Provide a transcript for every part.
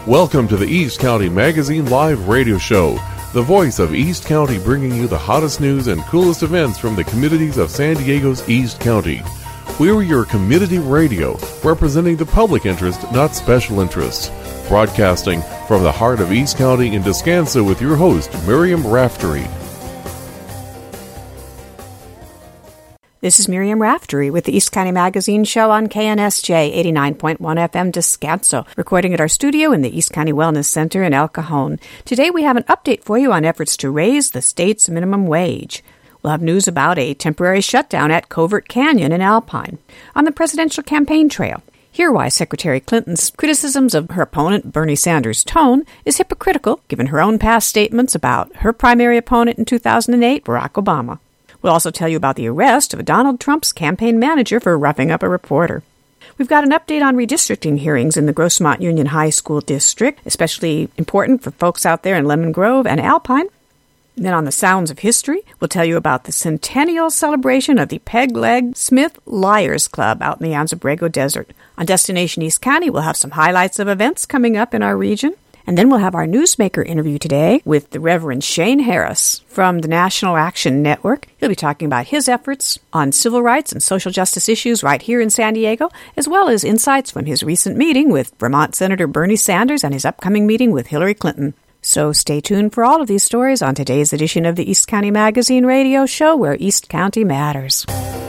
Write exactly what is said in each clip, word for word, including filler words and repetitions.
Welcome to the East County Magazine Live Radio Show, the voice of East County, bringing you the hottest news and coolest events from the communities of San Diego's East County. We're your community radio, representing the public interest, not special interests. Broadcasting from the heart of East County in Descanso with your host, Miriam Raftery. This is Miriam Raftery with the East County Magazine Show on K N S J eighty-nine point one F M Descanso, recording at our studio in the East County Wellness Center in El Cajon. Today we have an update for you on efforts to raise the state's minimum wage. We'll have news about a temporary shutdown at Covert Canyon in Alpine. On the presidential campaign trail, hear why Secretary Clinton's criticisms of her opponent Bernie Sanders' tone is hypocritical, given her own past statements about her primary opponent in two thousand eight, Barack Obama. We'll also tell you about the arrest of Donald Trump's campaign manager for roughing up a reporter. We've got an update on redistricting hearings in the Grossmont Union High School District, especially important for folks out there in Lemon Grove and Alpine. And then on the Sounds of History, we'll tell you about the centennial celebration of the Peg Leg Smith Liars Club out in the Anza-Borrego Desert. On Destination East County, we'll have some highlights of events coming up in our region. And then we'll have our newsmaker interview today with the Reverend Shane Harris from the National Action Network. He'll be talking about his efforts on civil rights and social justice issues right here in San Diego, as well as insights from his recent meeting with Vermont Senator Bernie Sanders and his upcoming meeting with Hillary Clinton. So stay tuned for all of these stories on today's edition of the East County Magazine Radio Show, where East County matters.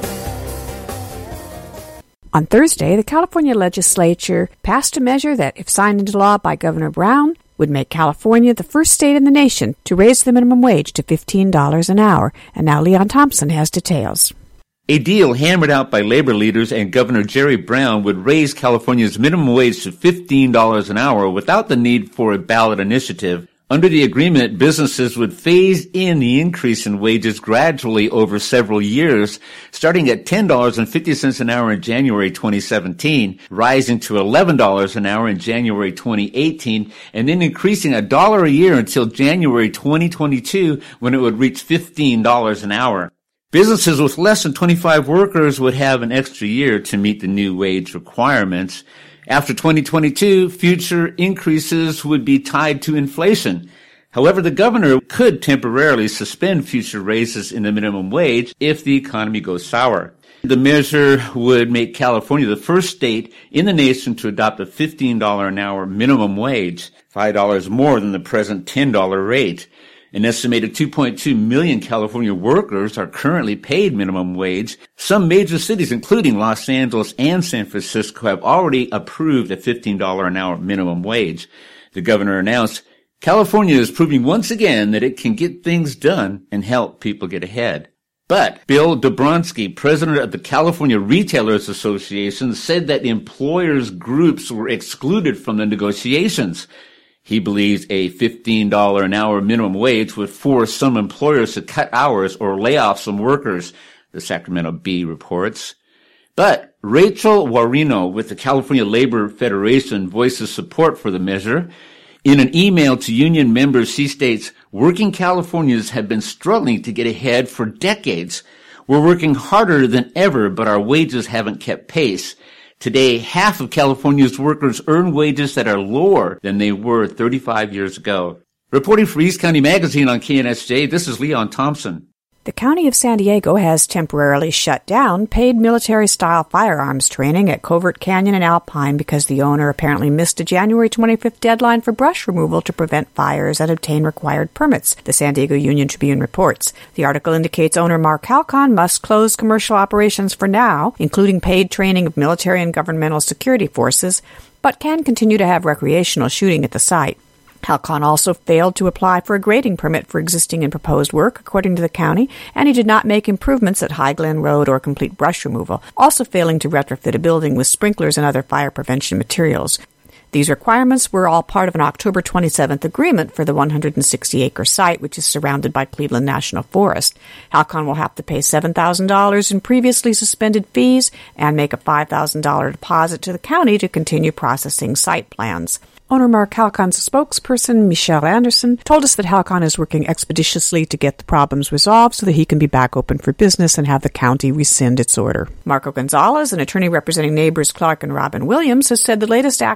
On Thursday, the California legislature passed a measure that, if signed into law by Governor Brown, would make California the first state in the nation to raise the minimum wage to fifteen dollars an hour. And now Leon Thompson has details. A deal hammered out by labor leaders and Governor Jerry Brown would raise California's minimum wage to fifteen dollars an hour without the need for a ballot initiative. Under the agreement, businesses would phase in the increase in wages gradually over several years, starting at ten dollars and fifty cents an hour in January twenty seventeen, rising to eleven dollars an hour in January twenty eighteen, and then increasing a dollar a year until January twenty twenty-two, when it would reach fifteen dollars an hour. Businesses with less than twenty-five workers would have an extra year to meet the new wage requirements. After twenty twenty-two, future increases would be tied to inflation. However, the governor could temporarily suspend future raises in the minimum wage if the economy goes sour. The measure would make California the first state in the nation to adopt a fifteen dollars an hour minimum wage, five dollars more than the present ten dollars rate. An estimated two point two million California workers are currently paid minimum wage. Some major cities, including Los Angeles and San Francisco, have already approved a fifteen dollars an hour minimum wage. The governor announced, California is proving once again that it can get things done and help people get ahead. But Bill Dobronsky, president of the California Retailers Association, said that the employers' groups were excluded from the negotiations. He believes a fifteen dollars an hour minimum wage would force some employers to cut hours or lay off some workers, the Sacramento Bee reports. But Rachel Guarino with the California Labor Federation voices support for the measure. In an email to union members, she states, working Californians have been struggling to get ahead for decades. We're working harder than ever, but our wages haven't kept pace. Today, half of California's workers earn wages that are lower than they were thirty-five years ago. Reporting for East County Magazine on K N S J, this is Leon Thompson. The County of San Diego has temporarily shut down paid military-style firearms training at Covert Canyon and Alpine because the owner apparently missed a January twenty-fifth deadline for brush removal to prevent fires and obtain required permits, the San Diego Union Tribune reports. The article indicates owner Mark Halcon must close commercial operations for now, including paid training of military and governmental security forces, but can continue to have recreational shooting at the site. Halcon also failed to apply for a grading permit for existing and proposed work, according to the county, and he did not make improvements at High Glen Road or complete brush removal, also failing to retrofit a building with sprinklers and other fire prevention materials. These requirements were all part of an October twenty-seventh agreement for the one hundred sixty acre site, which is surrounded by Cleveland National Forest. Halcon will have to pay seven thousand dollars in previously suspended fees and make a five thousand dollars deposit to the county to continue processing site plans. Owner Mark Halcon's spokesperson, Michelle Anderson, told us that Halcon is working expeditiously to get the problems resolved so that he can be back open for business and have the county rescind its order. Marco Gonzalez, an attorney representing neighbors Clark and Robin Williams, has said the latest actions by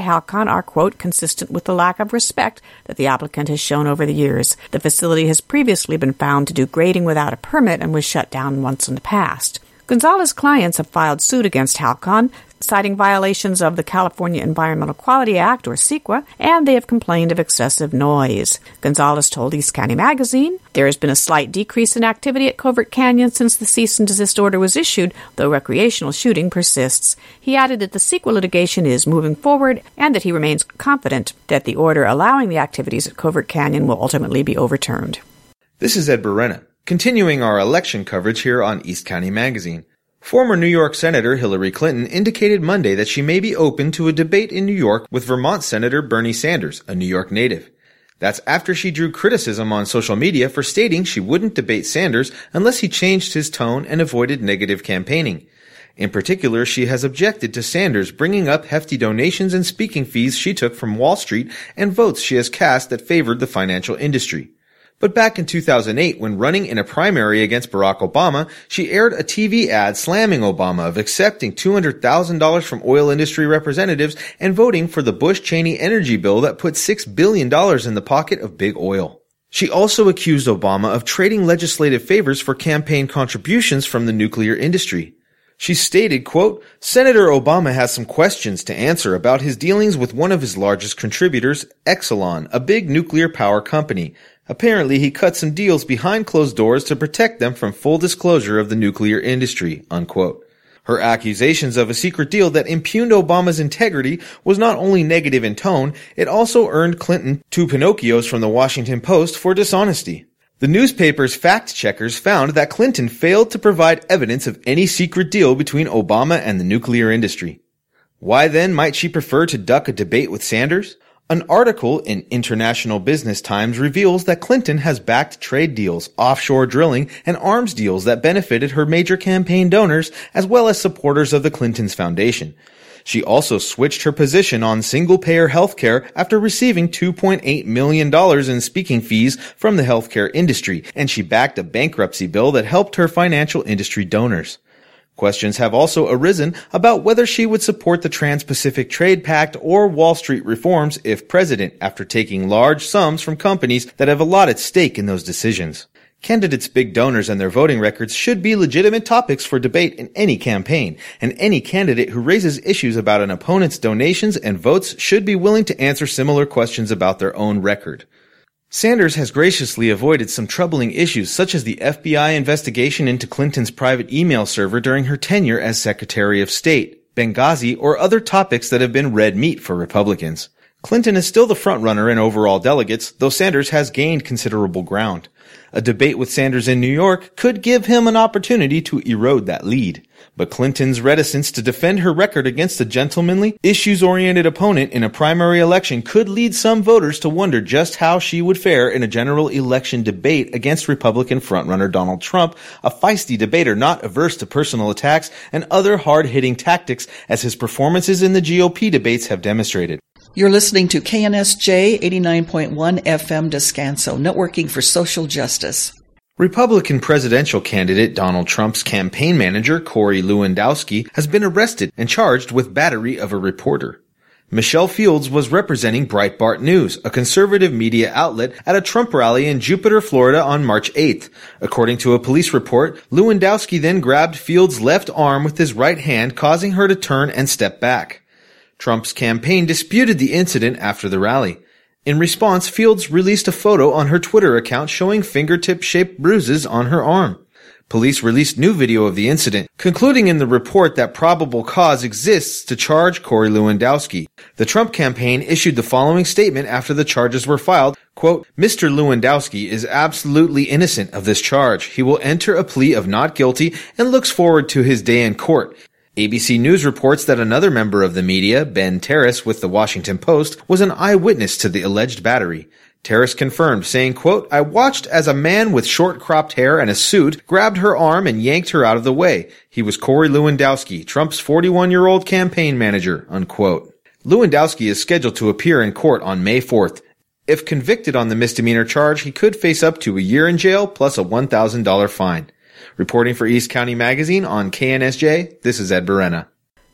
Halcon are, quote, consistent with the lack of respect that the applicant has shown over the years. The facility has previously been found to do grading without a permit and was shut down once in the past. Gonzalez clients have filed suit against Halcon, citing violations of the California Environmental Quality Act, or CEQA, and they have complained of excessive noise. Gonzalez told East County Magazine, there has been a slight decrease in activity at Covert Canyon since the cease and desist order was issued, though recreational shooting persists. He added that the CEQA litigation is moving forward and that he remains confident that the order allowing the activities at Covert Canyon will ultimately be overturned. This is Ed Berena, continuing our election coverage here on East County Magazine. Former New York Senator Hillary Clinton indicated Monday that she may be open to a debate in New York with Vermont Senator Bernie Sanders, a New York native. That's after she drew criticism on social media for stating she wouldn't debate Sanders unless he changed his tone and avoided negative campaigning. In particular, she has objected to Sanders bringing up hefty donations and speaking fees she took from Wall Street and votes she has cast that favored the financial industry. But back in two thousand eight, when running in a primary against Barack Obama, she aired a T V ad slamming Obama of accepting two hundred thousand dollars from oil industry representatives and voting for the Bush-Cheney energy bill that put six billion dollars in the pocket of big oil. She also accused Obama of trading legislative favors for campaign contributions from the nuclear industry. She stated, quote, Senator Obama has some questions to answer about his dealings with one of his largest contributors, Exelon, a big nuclear power company. Apparently, he cut some deals behind closed doors to protect them from full disclosure of the nuclear industry, unquote. Her accusations of a secret deal that impugned Obama's integrity was not only negative in tone, it also earned Clinton two Pinocchios from the Washington Post for dishonesty. The newspaper's fact-checkers found that Clinton failed to provide evidence of any secret deal between Obama and the nuclear industry. Why then might she prefer to duck a debate with Sanders? An article in International Business Times reveals that Clinton has backed trade deals, offshore drilling, and arms deals that benefited her major campaign donors as well as supporters of the Clintons Foundation. She also switched her position on single-payer healthcare after receiving two point eight million dollars in speaking fees from the healthcare industry, and she backed a bankruptcy bill that helped her financial industry donors. Questions have also arisen about whether she would support the Trans-Pacific Trade Pact or Wall Street reforms if president, after taking large sums from companies that have a lot at stake in those decisions. Candidates' big donors and their voting records should be legitimate topics for debate in any campaign, and any candidate who raises issues about an opponent's donations and votes should be willing to answer similar questions about their own record. Sanders has graciously avoided some troubling issues such as the F B I investigation into Clinton's private email server during her tenure as Secretary of State, Benghazi, or other topics that have been red meat for Republicans. Clinton is still the frontrunner in overall delegates, though Sanders has gained considerable ground. A debate with Sanders in New York could give him an opportunity to erode that lead. But Clinton's reticence to defend her record against a gentlemanly, issues-oriented opponent in a primary election could lead some voters to wonder just how she would fare in a general election debate against Republican frontrunner Donald Trump, a feisty debater not averse to personal attacks and other hard-hitting tactics, as his performances in the G O P debates have demonstrated. You're listening to K N S J eighty-nine point one F M Descanso, networking for social justice. Republican presidential candidate Donald Trump's campaign manager, Corey Lewandowski, has been arrested and charged with battery of a reporter. Michelle Fields was representing Breitbart News, a conservative media outlet, at a Trump rally in Jupiter, Florida on March eighth. According to a police report, Lewandowski then grabbed Fields' left arm with his right hand, causing her to turn and step back. Trump's campaign disputed the incident after the rally. In response, Fields released a photo on her Twitter account showing fingertip-shaped bruises on her arm. Police released new video of the incident, concluding in the report that probable cause exists to charge Corey Lewandowski. The Trump campaign issued the following statement after the charges were filed, quote, Mister Lewandowski is absolutely innocent of this charge. He will enter a plea of not guilty and looks forward to his day in court. A B C News reports that another member of the media, Ben Terrace with the Washington Post, was an eyewitness to the alleged battery. Terrace confirmed, saying, quote, I watched as a man with short cropped hair and a suit grabbed her arm and yanked her out of the way. He was Corey Lewandowski, Trump's forty-one-year-old campaign manager, unquote. Lewandowski is scheduled to appear in court on May fourth. If convicted on the misdemeanor charge, he could face up to a year in jail plus a one thousand dollars fine. Reporting for East County Magazine on K N S J, this is Ed Berena.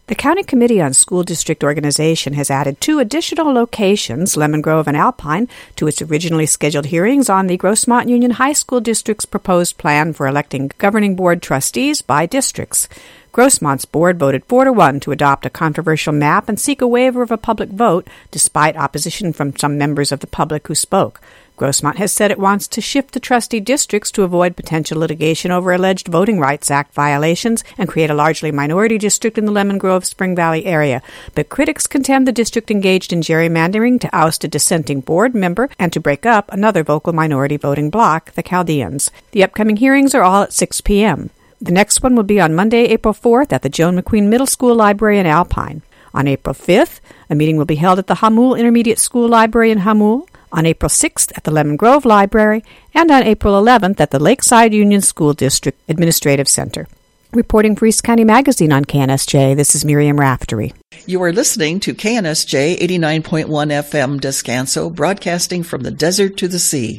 The County Committee on School District Organization has added two additional locations, Lemon Grove and Alpine, to its originally scheduled hearings on the Grossmont Union High School District's proposed plan for electing governing board trustees by districts. Grossmont's board voted four to one to adopt a controversial map and seek a waiver of a public vote, despite opposition from some members of the public who spoke. Grossmont has said it wants to shift the trustee districts to avoid potential litigation over alleged Voting Rights Act violations and create a largely minority district in the Lemon Grove, Spring Valley area. But critics contend the district engaged in gerrymandering to oust a dissenting board member and to break up another vocal minority voting bloc, the Chaldeans. The upcoming hearings are all at six p.m. The next one will be on Monday, April fourth at the Joan McQueen Middle School Library in Alpine. On April fifth, a meeting will be held at the Hamul Intermediate School Library in Hamul. On April sixth at the Lemon Grove Library, and on April eleventh at the Lakeside Union School District Administrative Center. Reporting for East County Magazine on K N S J, this is Miriam Raftery. You are listening to K N S J eighty-nine point one F M Descanso, broadcasting from the desert to the sea.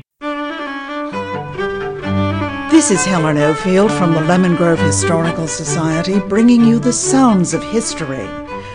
This is Helen Ofield from the Lemon Grove Historical Society, bringing you the sounds of history.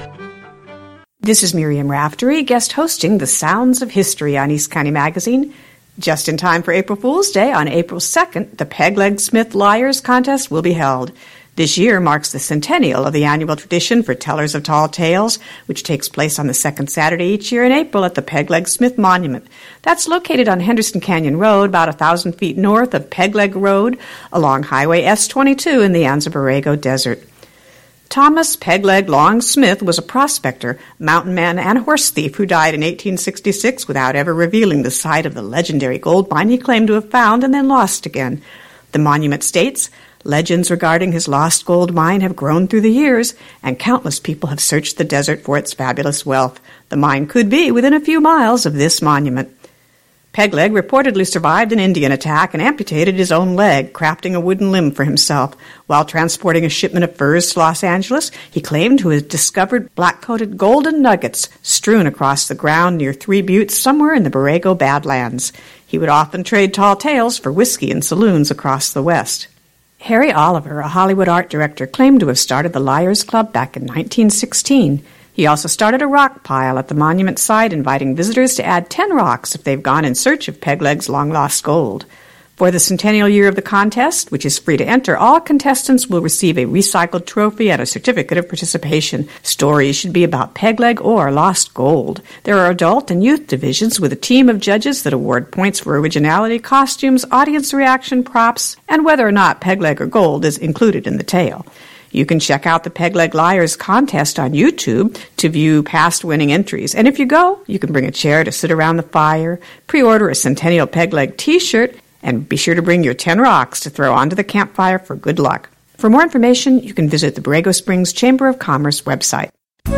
This is Miriam Raftery, guest hosting The Sounds of History on East County Magazine. Just in time for April Fool's Day, on April second, the Peg Leg Smith Liars Contest will be held. This year marks the centennial of the annual tradition for Tellers of Tall Tales, which takes place on the second Saturday each year in April at the Peg Leg Smith Monument. That's located on Henderson Canyon Road, about a thousand feet north of Peg Leg Road, along Highway S twenty-two in the Anza Borrego Desert. Thomas Pegleg Long Smith was a prospector, mountain man, and horse thief who died in eighteen sixty-six without ever revealing the site of the legendary gold mine he claimed to have found and then lost again. The monument states, legends regarding his lost gold mine have grown through the years, and countless people have searched the desert for its fabulous wealth. The mine could be within a few miles of this monument. Pegleg reportedly survived an Indian attack and amputated his own leg, crafting a wooden limb for himself. While transporting a shipment of furs to Los Angeles, he claimed to have discovered black-coated golden nuggets strewn across the ground near Three Buttes somewhere in the Borrego Badlands. He would often trade tall tales for whiskey in saloons across the West. Harry Oliver, a Hollywood art director, claimed to have started the Liars Club back in nineteen sixteen. He also started a rock pile at the monument site, inviting visitors to add ten rocks if they've gone in search of Pegleg's long-lost gold. For the centennial year of the contest, which is free to enter, all contestants will receive a recycled trophy and a certificate of participation. Stories should be about Pegleg or lost gold. There are adult and youth divisions with a team of judges that award points for originality, costumes, audience reaction, props, and whether or not Pegleg or gold is included in the tale. You can check out the Pegleg Liars contest on YouTube to view past winning entries. And if you go, you can bring a chair to sit around the fire, pre-order a Centennial Pegleg t-shirt, and be sure to bring your ten rocks to throw onto the campfire for good luck. For more information, you can visit the Borrego Springs Chamber of Commerce website.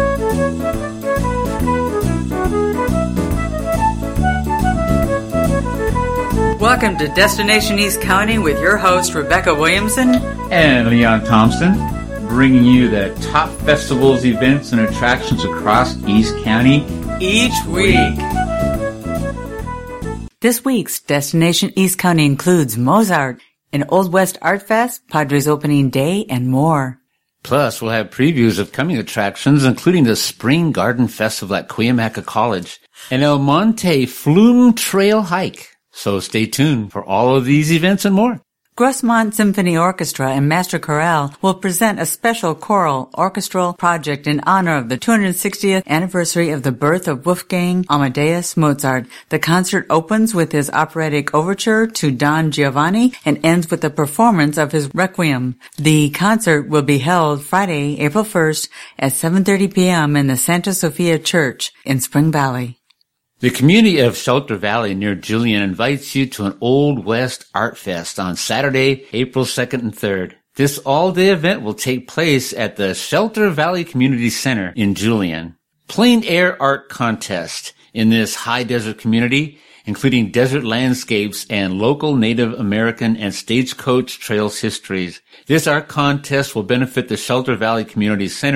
Welcome to Destination East County with your host, Rebecca Williamson and Leon Thompson, bringing you the top festivals, events, and attractions across East County each week. This week's Destination East County includes Mozart, an Old West Art Fest, Padres Opening Day, and more. Plus, we'll have previews of coming attractions, including the Spring Garden Festival at Cuyamaca College and El Monte Flume Trail Hike. So stay tuned for all of these events and more. Grossmont Symphony Orchestra and Master Chorale will present a special choral orchestral project in honor of the two hundred sixtieth anniversary of the birth of Wolfgang Amadeus Mozart. The concert opens with his operatic overture to Don Giovanni and ends with a performance of his Requiem. The concert will be held Friday, April first at seven thirty p.m. in the Santa Sofia Church in Spring Valley. The community of Shelter Valley near Julian invites you to an Old West Art Fest on Saturday, April second and third. This all-day event will take place at the Shelter Valley Community Center in Julian. Plein air art contest in this high desert community, including desert landscapes and local Native American and Stagecoach Trails histories. This art contest will benefit the Shelter Valley Community Center.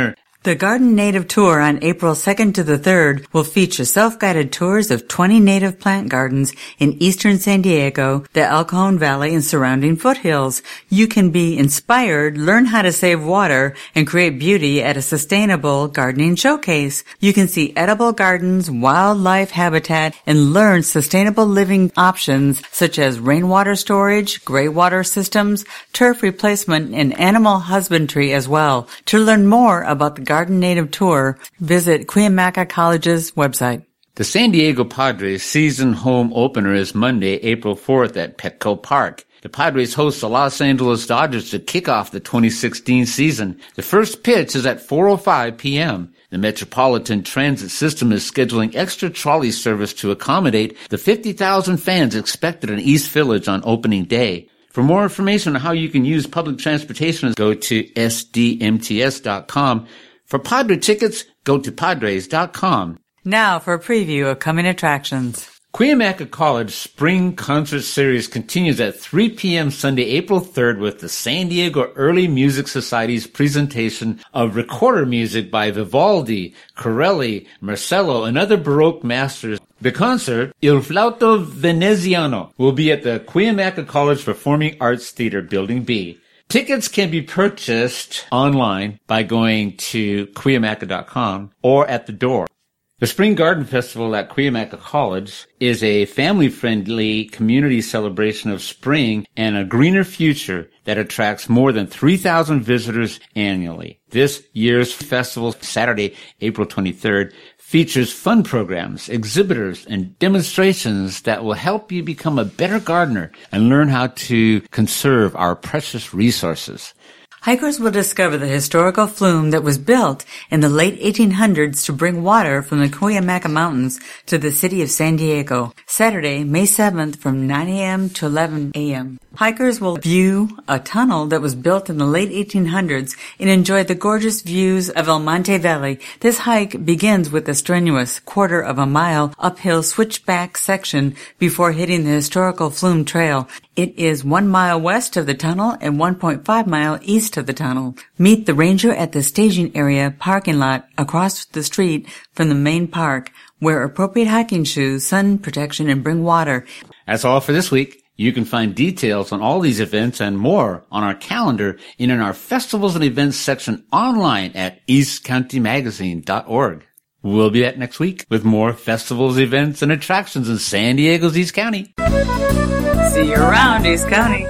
The Garden Native Tour on April second to the third will feature self-guided tours of twenty native plant gardens in eastern San Diego, the El Cajon Valley, and surrounding foothills. You can be inspired, learn how to save water, and create beauty at a sustainable gardening showcase. You can see edible gardens, wildlife habitat, and learn sustainable living options such as rainwater storage, gray water systems, turf replacement, and animal husbandry as well. To learn more about the Garden Native Tour, visit Cuyamaca College's website. The San Diego Padres season home opener is Monday, April fourth at Petco Park. The Padres host the Los Angeles Dodgers to kick off the twenty sixteen season. The first pitch is at four oh five p.m. The Metropolitan Transit System is scheduling extra trolley service to accommodate the fifty thousand fans expected in East Village on opening day. For more information on how you can use public transportation, go to S D M T S dot com. For Padre tickets, go to Padres dot com. Now for a preview of coming attractions. Cuyamaca College Spring Concert Series continues at three p.m. Sunday, April third with the San Diego Early Music Society's presentation of recorder music by Vivaldi, Corelli, Marcello, and other Baroque masters. The concert, Il Flauto Veneziano, will be at the Cuyamaca College Performing Arts Theater, Building B. Tickets can be purchased online by going to Cuyamaca dot com or at the door. The Spring Garden Festival at Cuyamaca College is a family-friendly community celebration of spring and a greener future that attracts more than three thousand visitors annually. This year's festival, Saturday, April twenty-third, features fun programs, exhibitors, and demonstrations that will help you become a better gardener and learn how to conserve our precious resources. Hikers will discover the historical flume that was built in the late eighteen hundreds to bring water from the Cuyamaca Mountains to the city of San Diego. Saturday, May seventh from nine a.m. to eleven a.m. Hikers will view a tunnel that was built in the late eighteen hundreds and enjoy the gorgeous views of El Monte Valley. This hike begins with a strenuous quarter of a mile uphill switchback section before hitting the historical Flume Trail. It is one mile west of the tunnel and one point five mile east of the tunnel. Meet the ranger at the staging area parking lot across the street from the main park. Wear appropriate hiking shoes, sun protection, and bring water. That's all for this week. You can find details on all these events and more on our calendar and in our festivals and events section online at east county magazine dot org. We'll be back next week with more festivals, events, and attractions in San Diego's East County. See you around, East County.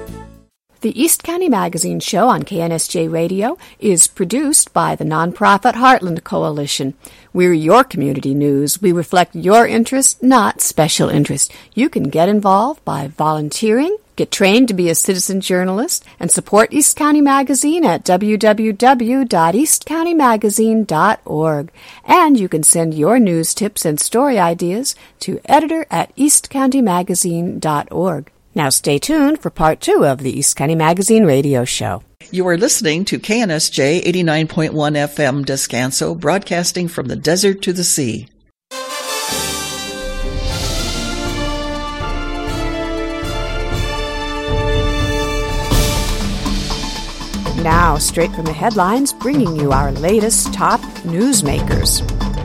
The East County Magazine Show on K N S J Radio is produced by the nonprofit Heartland Coalition. We're your community news. We reflect your interest, not special interest. You can get involved by volunteering, get trained to be a citizen journalist, and support East County Magazine at w w w dot east county magazine dot org. And you can send your news tips and story ideas to editor at east county magazine dot org. Now stay tuned for part two of the East County Magazine radio show. You are listening to K N S J eighty-nine point one F M Descanso, broadcasting from the desert to the sea. Now, straight from the headlines, bringing you our latest top newsmakers.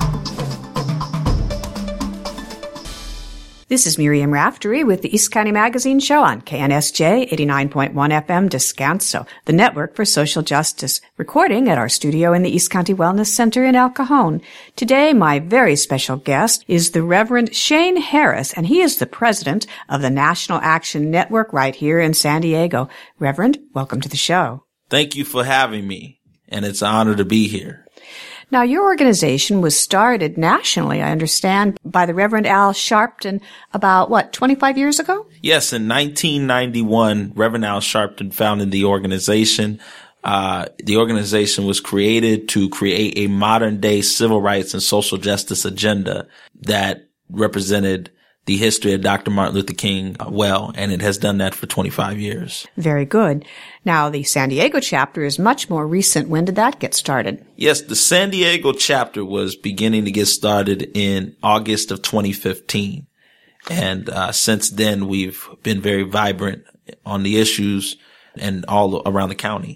This is Miriam Raftery with the East County Magazine Show on K N S J eighty-nine point one F M Descanso, the network for social justice, recording at our studio in the East County Wellness Center in El Cajon. Today, my very special guest is the Reverend Shane Harris, and he is the president of the National Action Network right here in San Diego. Reverend, welcome to the show. Thank you for having me, and it's an honor to be here. Now, your organization was started nationally, I understand, by the Reverend Al Sharpton about, what, twenty-five years ago? Yes, in nineteen ninety-one, Reverend Al Sharpton founded the organization. Uh, the organization was created to create a modern-day civil rights and social justice agenda that represented the history of Doctor Martin Luther King well, and it has done that for twenty-five years. Very good. Now, the San Diego chapter is much more recent. When did that get started? Yes, the San Diego chapter was beginning to get started in August of twenty fifteen. And uh, since then, we've been very vibrant on the issues and all around the county.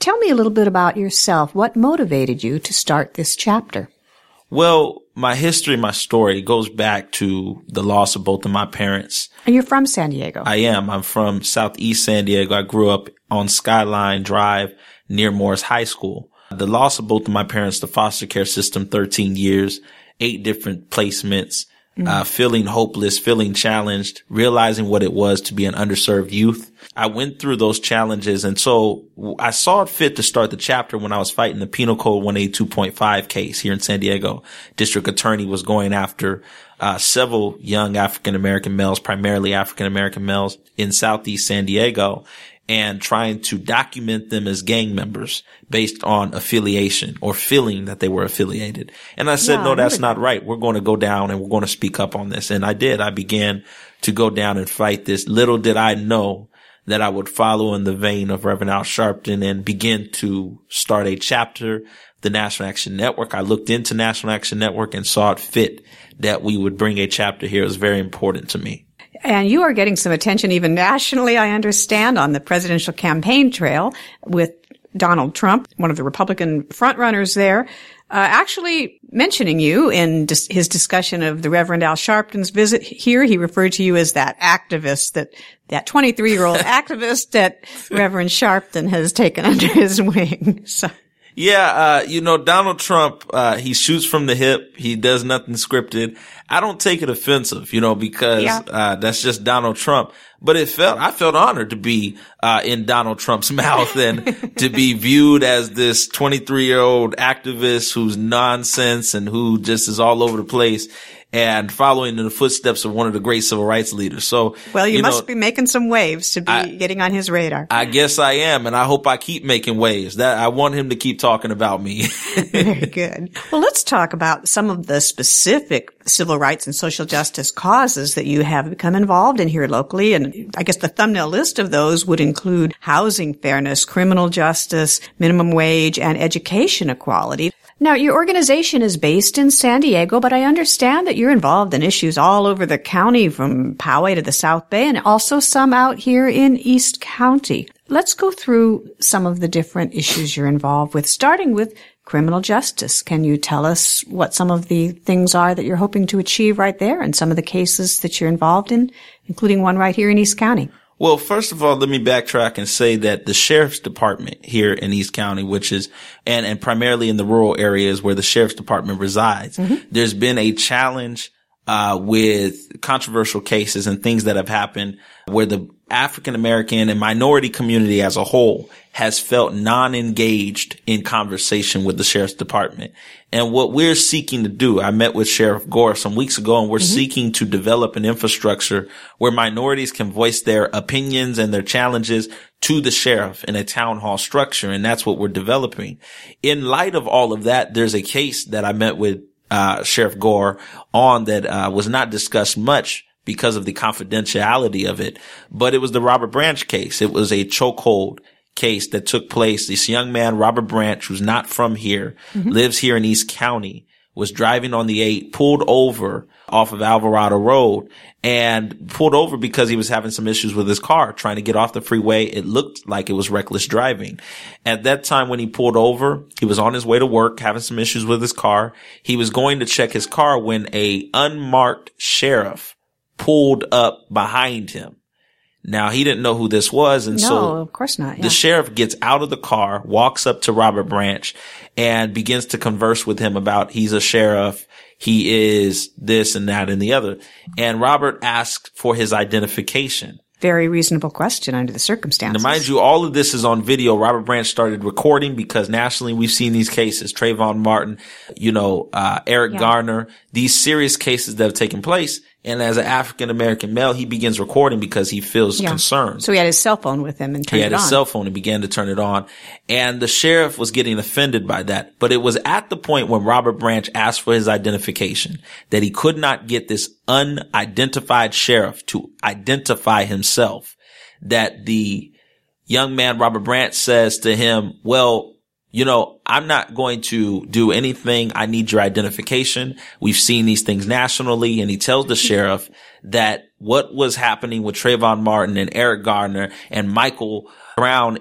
Tell me a little bit about yourself. What motivated you to start this chapter? Well, my history, my story goes back to the loss of both of my parents. And you're from San Diego. I am. I'm from Southeast San Diego. I grew up on Skyline Drive near Morris High School. The loss of both of my parents, the foster care system, thirteen years, eight different placements, mm-hmm. uh, feeling hopeless, feeling challenged, realizing what it was to be an underserved youth. I went through those challenges. And so I saw it fit to start the chapter when I was fighting the Penal Code one eighty-two point five case here in San Diego. District attorney was going after uh, several young African-American males, primarily African-American males in Southeast San Diego, and trying to document them as gang members based on affiliation or feeling that they were affiliated. And I said, yeah, no, that's not right. We're going to go down and we're going to speak up on this. And I did. I began to go down and fight this. Little did I know that I would follow in the vein of Reverend Al Sharpton and begin to start a chapter, the National Action Network. I looked into National Action Network and saw it fit that we would bring a chapter here. It was very important to me. And you are getting some attention even nationally, I understand, on the presidential campaign trail with Donald Trump, one of the Republican frontrunners there, uh, actually mentioning you in dis- his discussion of the Reverend Al Sharpton's visit here. He referred to you as that activist, that that twenty-three-year-old activist that Reverend Sharpton has taken under his wing. So. Yeah, uh, you know, Donald Trump, uh, he shoots from the hip. He does nothing scripted. I don't take it offensive, you know, because, yeah. uh, that's just Donald Trump. But it felt, I felt honored to be, uh, in Donald Trump's mouth and to be viewed as this twenty-three-year-old activist who's nonsense and who just is all over the place and following in the footsteps of one of the great civil rights leaders. So, well, you, you must know, be making some waves to be I, getting on his radar. I guess I am, and I hope I keep making waves. That I want him to keep talking about me. Very good. Well, let's talk about some of the specific civil rights and social justice causes that you have become involved in here locally. And I guess the thumbnail list of those would include housing fairness, criminal justice, minimum wage, and education equality. Now, your organization is based in San Diego, but I understand that you're involved in issues all over the county, from Poway to the South Bay, and also some out here in East County. Let's go through some of the different issues you're involved with, starting with criminal justice. Can you tell us what some of the things are that you're hoping to achieve right there and some of the cases that you're involved in, including one right here in East County? Well, first of all, let me backtrack and say that the sheriff's department here in East County, which is, and, and primarily in the rural areas where the sheriff's department resides, mm-hmm. there's been a challenge, uh, with controversial cases and things that have happened where the African American and minority community as a whole has felt non-engaged in conversation with the sheriff's department. And what we're seeking to do, I met with Sheriff Gore some weeks ago, and we're mm-hmm. seeking to develop an infrastructure where minorities can voice their opinions and their challenges to the sheriff in a town hall structure. And that's what we're developing. In light of all of that, there's a case that I met with uh Sheriff Gore on that uh was not discussed much because of the confidentiality of it, but it was the Robert Branch case. It was a chokehold case that took place. This young man, Robert Branch, who's not from here, mm-hmm. lives here in East County, was driving on the eight, pulled over off of Alvarado Road, and pulled over because he was having some issues with his car, trying to get off the freeway. It looked like it was reckless driving. At that time when he pulled over, he was on his way to work, having some issues with his car. He was going to check his car when a unmarked sheriff pulled up behind him. Now, he didn't know who this was, and no, so of course not. Yeah. The sheriff gets out of the car, walks up to Robert Branch, and begins to converse with him about he's a sheriff, he is this and that and the other. And Robert asks for his identification. Very reasonable question under the circumstances. Now, mind you, all of this is on video. Robert Branch started recording because nationally we've seen these cases. Trayvon Martin, you know, uh, Eric yeah. Garner, these serious cases that have taken place. And as an African-American male, he begins recording because he feels yeah. concerned. So he had his cell phone with him and turned it on. He had his cell phone and began to turn it on. And the sheriff was getting offended by that. But it was at the point when Robert Branch asked for his identification that he could not get this unidentified sheriff to identify himself, that the young man, Robert Branch, says to him, well, you know, I'm not going to do anything. I need your identification. We've seen these things nationally. And he tells the sheriff that what was happening with Trayvon Martin and Eric Garner and Michael Brown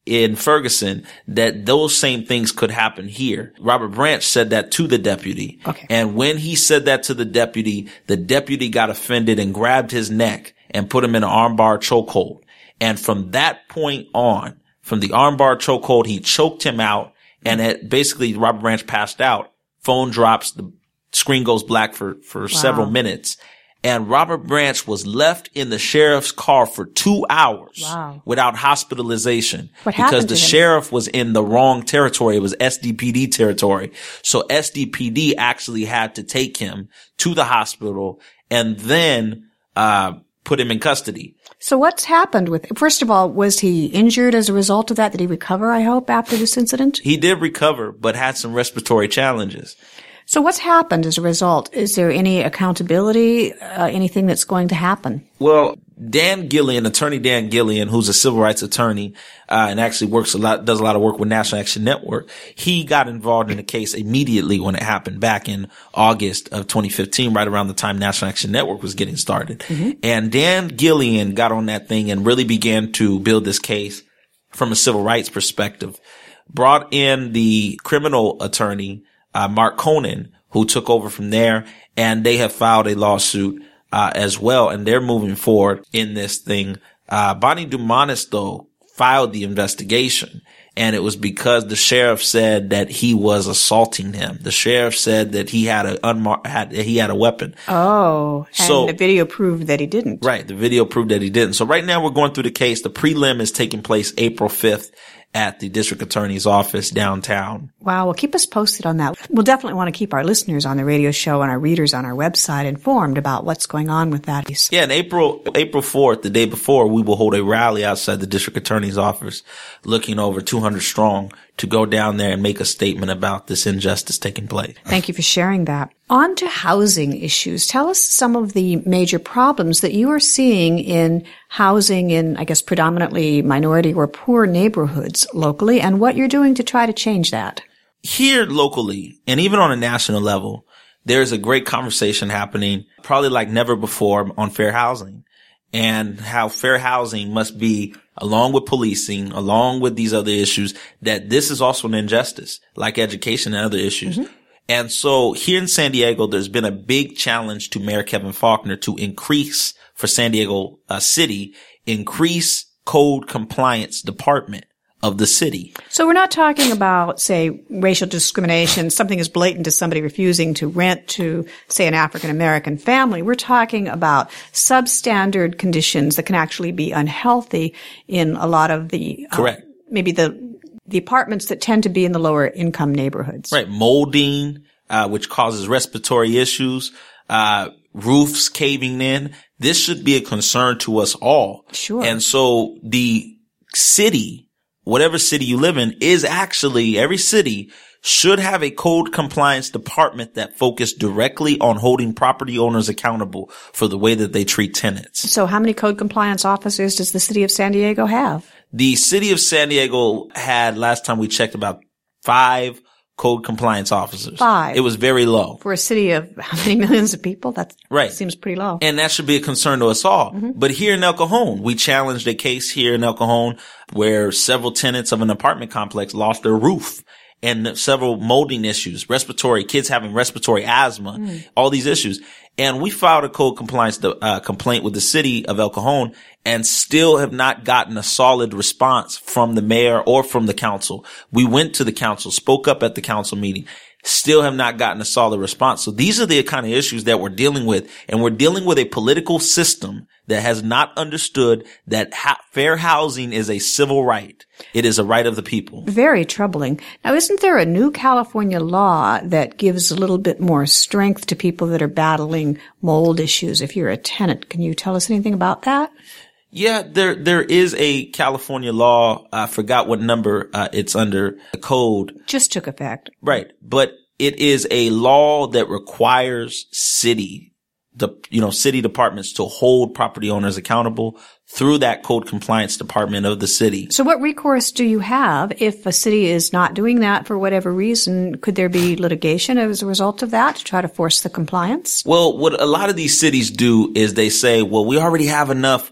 in Ferguson that those same things could happen here. Robert Branch said that to the deputy. Okay. And when he said that to the deputy, the deputy got offended and grabbed his neck and put him in an armbar chokehold. And from that point on, from the armbar chokehold, he choked him out, and it basically Robert Branch passed out. Phone drops, the screen goes black for, for wow. several minutes. And Robert Branch was left in the sheriff's car for two hours wow. without hospitalization what because the him? sheriff was in the wrong territory. It was S D P D territory. So S D P D actually had to take him to the hospital and then uh put him in custody. So what's happened with, first of all, was he injured as a result of that? Did he recover, I hope, after this incident? He did recover, but had some respiratory challenges. So what's happened as a result? Is there any accountability, uh, anything that's going to happen? Well, Dan Gillian, attorney Dan Gillian, who's a civil rights attorney, uh, and actually works a lot, does a lot of work with National Action Network. He got involved in the case immediately when it happened back in August of twenty fifteen, right around the time National Action Network was getting started. Mm-hmm. And Dan Gillian got on that thing and really began to build this case from a civil rights perspective. Brought in the criminal attorney, Uh, Mark Conan, who took over from there, and they have filed a lawsuit, uh, as well, and they're moving forward in this thing. Uh, Bonnie Dumanis, though, filed the investigation, and it was because the sheriff said that he was assaulting him. The sheriff said that he had a unmar- had, he had a weapon. Oh, and so, the video proved that he didn't. Right, the video proved that he didn't. So right now we're going through the case. The prelim is taking place April fifth. At the district attorney's office downtown. Wow. Well, keep us posted on that. We'll definitely want to keep our listeners on the radio show and our readers on our website informed about what's going on with that. Yeah, and April, April fourth, the day before, we will hold a rally outside the district attorney's office, looking over two hundred strong, to go down there and make a statement about this injustice taking place. Thank you for sharing that. On to housing issues. Tell us some of the major problems that you are seeing in housing in, I guess, predominantly minority or poor neighborhoods locally, and what you're doing to try to change that. Here locally, and even on a national level, there's a great conversation happening, probably like never before, on fair housing, and how fair housing must be, along with policing, along with these other issues, that this is also an injustice, like education and other issues. Mm-hmm. And so here in San Diego, there's been a big challenge to Mayor Kevin Faulconer to increase, for San Diego uh, City, increase code compliance department of the city. So we're not talking about, say, racial discrimination, something as blatant as somebody refusing to rent to, say, an African-American family. We're talking about substandard conditions that can actually be unhealthy in a lot of the, correct, uh, maybe the, the apartments that tend to be in the lower income neighborhoods. Right. Molding, uh, which causes respiratory issues, uh, roofs caving in. This should be a concern to us all. Sure. And so the city, whatever city you live in, is actually, every city should have a code compliance department that focus directly on holding property owners accountable for the way that they treat tenants. So how many code compliance officers does the city of San Diego have? The city of San Diego had, last time we checked, about five code compliance officers. Five. It was very low. For a city of how many millions of people? That right. seems pretty low. And that should be a concern to us all. Mm-hmm. But here in El Cajon, we challenged a case here in El Cajon where several tenants of an apartment complex lost their roof, and several molding issues, respiratory, kids having respiratory asthma, mm. all these issues. And we filed a code compliance uh, complaint with the city of El Cajon and still have not gotten a solid response from the mayor or from the council. We went to the council, spoke up at the council meeting, still have not gotten a solid response. So these are the kind of issues that we're dealing with. And we're dealing with a political system that has not understood that ha- fair housing is a civil right. It is a right of the people. Very troubling. Now, isn't there a new California law that gives a little bit more strength to people that are battling mold issues if you're a tenant? Can you tell us anything about that? Yeah, there, there is a California law. I forgot what number, uh, it's under the code. Just took effect. Right. But it is a law that requires city, the, you know, city departments to hold property owners accountable through that code compliance department of the city. So what recourse do you have if a city is not doing that for whatever reason? Could there be litigation as a result of that to try to force the compliance? Well, what a lot of these cities do is they say, well, we already have enough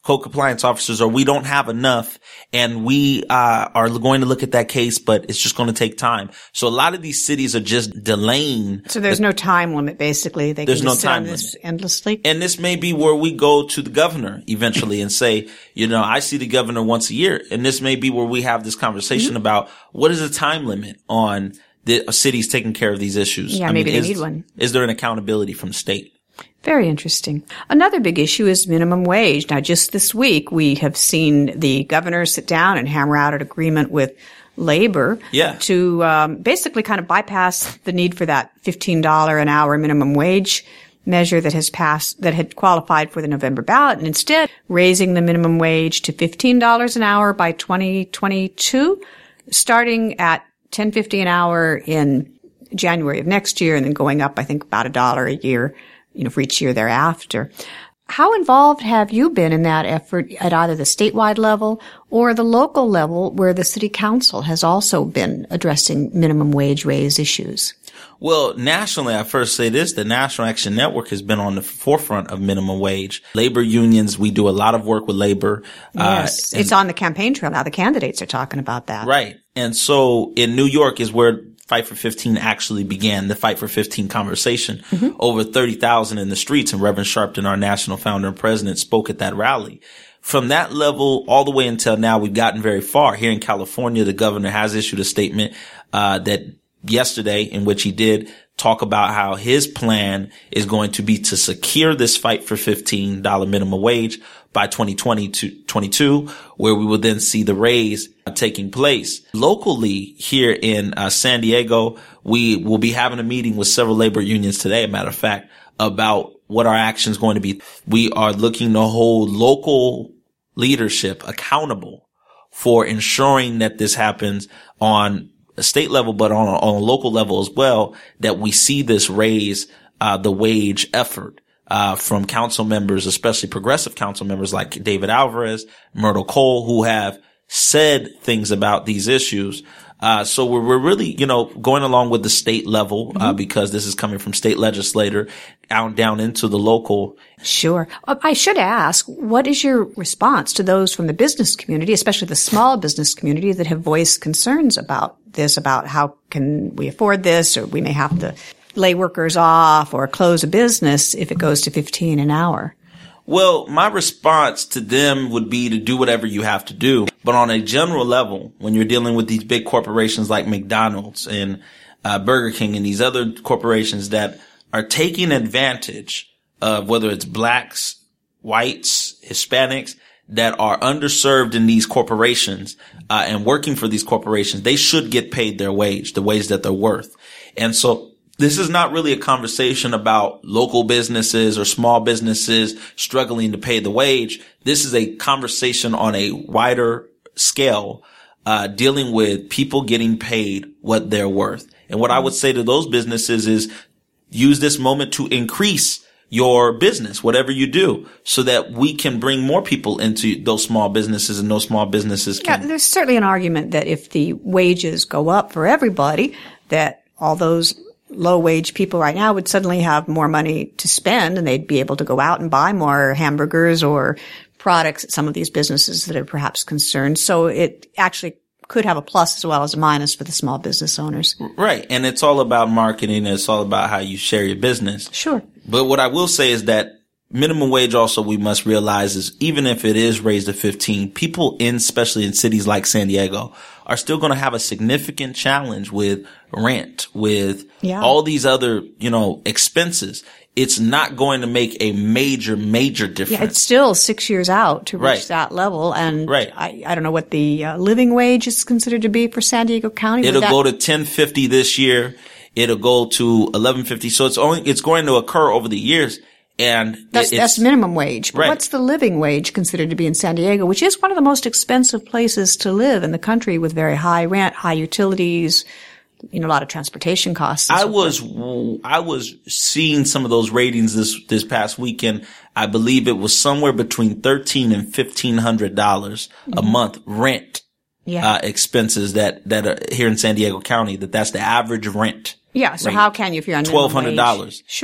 code compliance officers, or we don't have enough, and we uh are going to look at that case, but it's just going to take time. So a lot of these cities are just delaying. So there's the, no time limit, basically. They there's can no just sit time on this limit. endlessly. And this may be where we go to the governor eventually and say, you know, I see the governor once a year, and this may be where we have this conversation mm-hmm. about what is the time limit on the cities taking care of these issues. Yeah, I maybe mean, they is, need one. Is there an accountability from the state? Very interesting. Another big issue is minimum wage. Now, just this week, we have seen the governor sit down and hammer out an agreement with labor yeah. to um, basically kind of bypass the need for that fifteen dollars an hour minimum wage measure that has passed, that had qualified for the November ballot, and instead raising the minimum wage to fifteen dollars an hour by twenty twenty-two, starting at ten fifty an hour in January of next year, and then going up, I think, about a dollar a year, you know, for each year thereafter. How involved have you been in that effort at either the statewide level or the local level, where the city council has also been addressing minimum wage raise issues? Well, nationally, I first say this, the National Action Network has been on the forefront of minimum wage. Labor unions, we do a lot of work with labor. Yes, uh, it's on the campaign trail now. The candidates are talking about that. Right. And so in New York is where Fight for fifteen actually began, the Fight for fifteen conversation. Mm-hmm. Over thirty thousand in the streets, and Reverend Sharpton, our national founder and president, spoke at that rally. From that level all the way until now, we've gotten very far. Here in California, the governor has issued a statement uh that yesterday in which he did talk about how his plan is going to be to secure this fight for fifteen dollars minimum wage by twenty twenty-two, where we will then see the raise uh, taking place. Locally here in uh, San Diego, we will be having a meeting with several labor unions today, a matter of fact, about what our action is going to be. We are looking to hold local leadership accountable for ensuring that this happens on a state level, but on a, on a local level as well, that we see this raise uh the wage effort uh from council members, especially progressive council members like David Alvarez, Myrtle Cole, who have said things about these issues. Uh so we're, we're really, you know, going along with the state level, uh mm-hmm. because this is coming from state legislator out down into the local. Sure. I should ask, what is your response to those from the business community, especially the small business community, that have voiced concerns about this, about how can we afford this, or we may have to lay workers off or close a business if it goes to fifteen an hour? Well, my response to them would be to do whatever you have to do. But on a general level, when you're dealing with these big corporations like McDonald's and uh, Burger King and these other corporations that are taking advantage of whether it's blacks, whites, Hispanics, that are underserved in these corporations uh, and working for these corporations, they should get paid their wage, the wage that they're worth. And so this is not really a conversation about local businesses or small businesses struggling to pay the wage. This is a conversation on a wider scale, uh, dealing with people getting paid what they're worth. And what I would say to those businesses is use this moment to increase your business, whatever you do, so that we can bring more people into those small businesses, and those small businesses can. Yeah, there's certainly an argument that if the wages go up for everybody, that all those low-wage people right now would suddenly have more money to spend, and they'd be able to go out and buy more hamburgers or products at some of these businesses that are perhaps concerned. So it actually could have a plus as well as a minus for the small business owners. Right. And it's all about marketing. And it's all about how you share your business. Sure. But what I will say is that minimum wage also, we must realize, is even if it is raised to fifteen, people in, especially in cities like San Diego, are still going to have a significant challenge with rent, with yeah. all these other, you know, expenses. It's not going to make a major, major difference. Yeah, it's still six years out to reach right. that level. And right. I, I don't know what the uh, living wage is considered to be for San Diego County. It'll that- go to ten fifty this year. It'll go to eleven fifty. So it's only, it's going to occur over the years. And that's, it's, that's minimum wage. But right. what's the living wage considered to be in San Diego, which is one of the most expensive places to live in the country, with very high rent, high utilities, you know, a lot of transportation costs. I so was, forth. I was seeing some of those ratings this, this past weekend. I believe it was somewhere between thirteen and fifteen hundred dollars mm-hmm. a month rent, yeah. uh, expenses that, that are here in San Diego County, that that's the average rent. Yeah. So rate. how can you, if you're on twelve hundred dollars. Sure.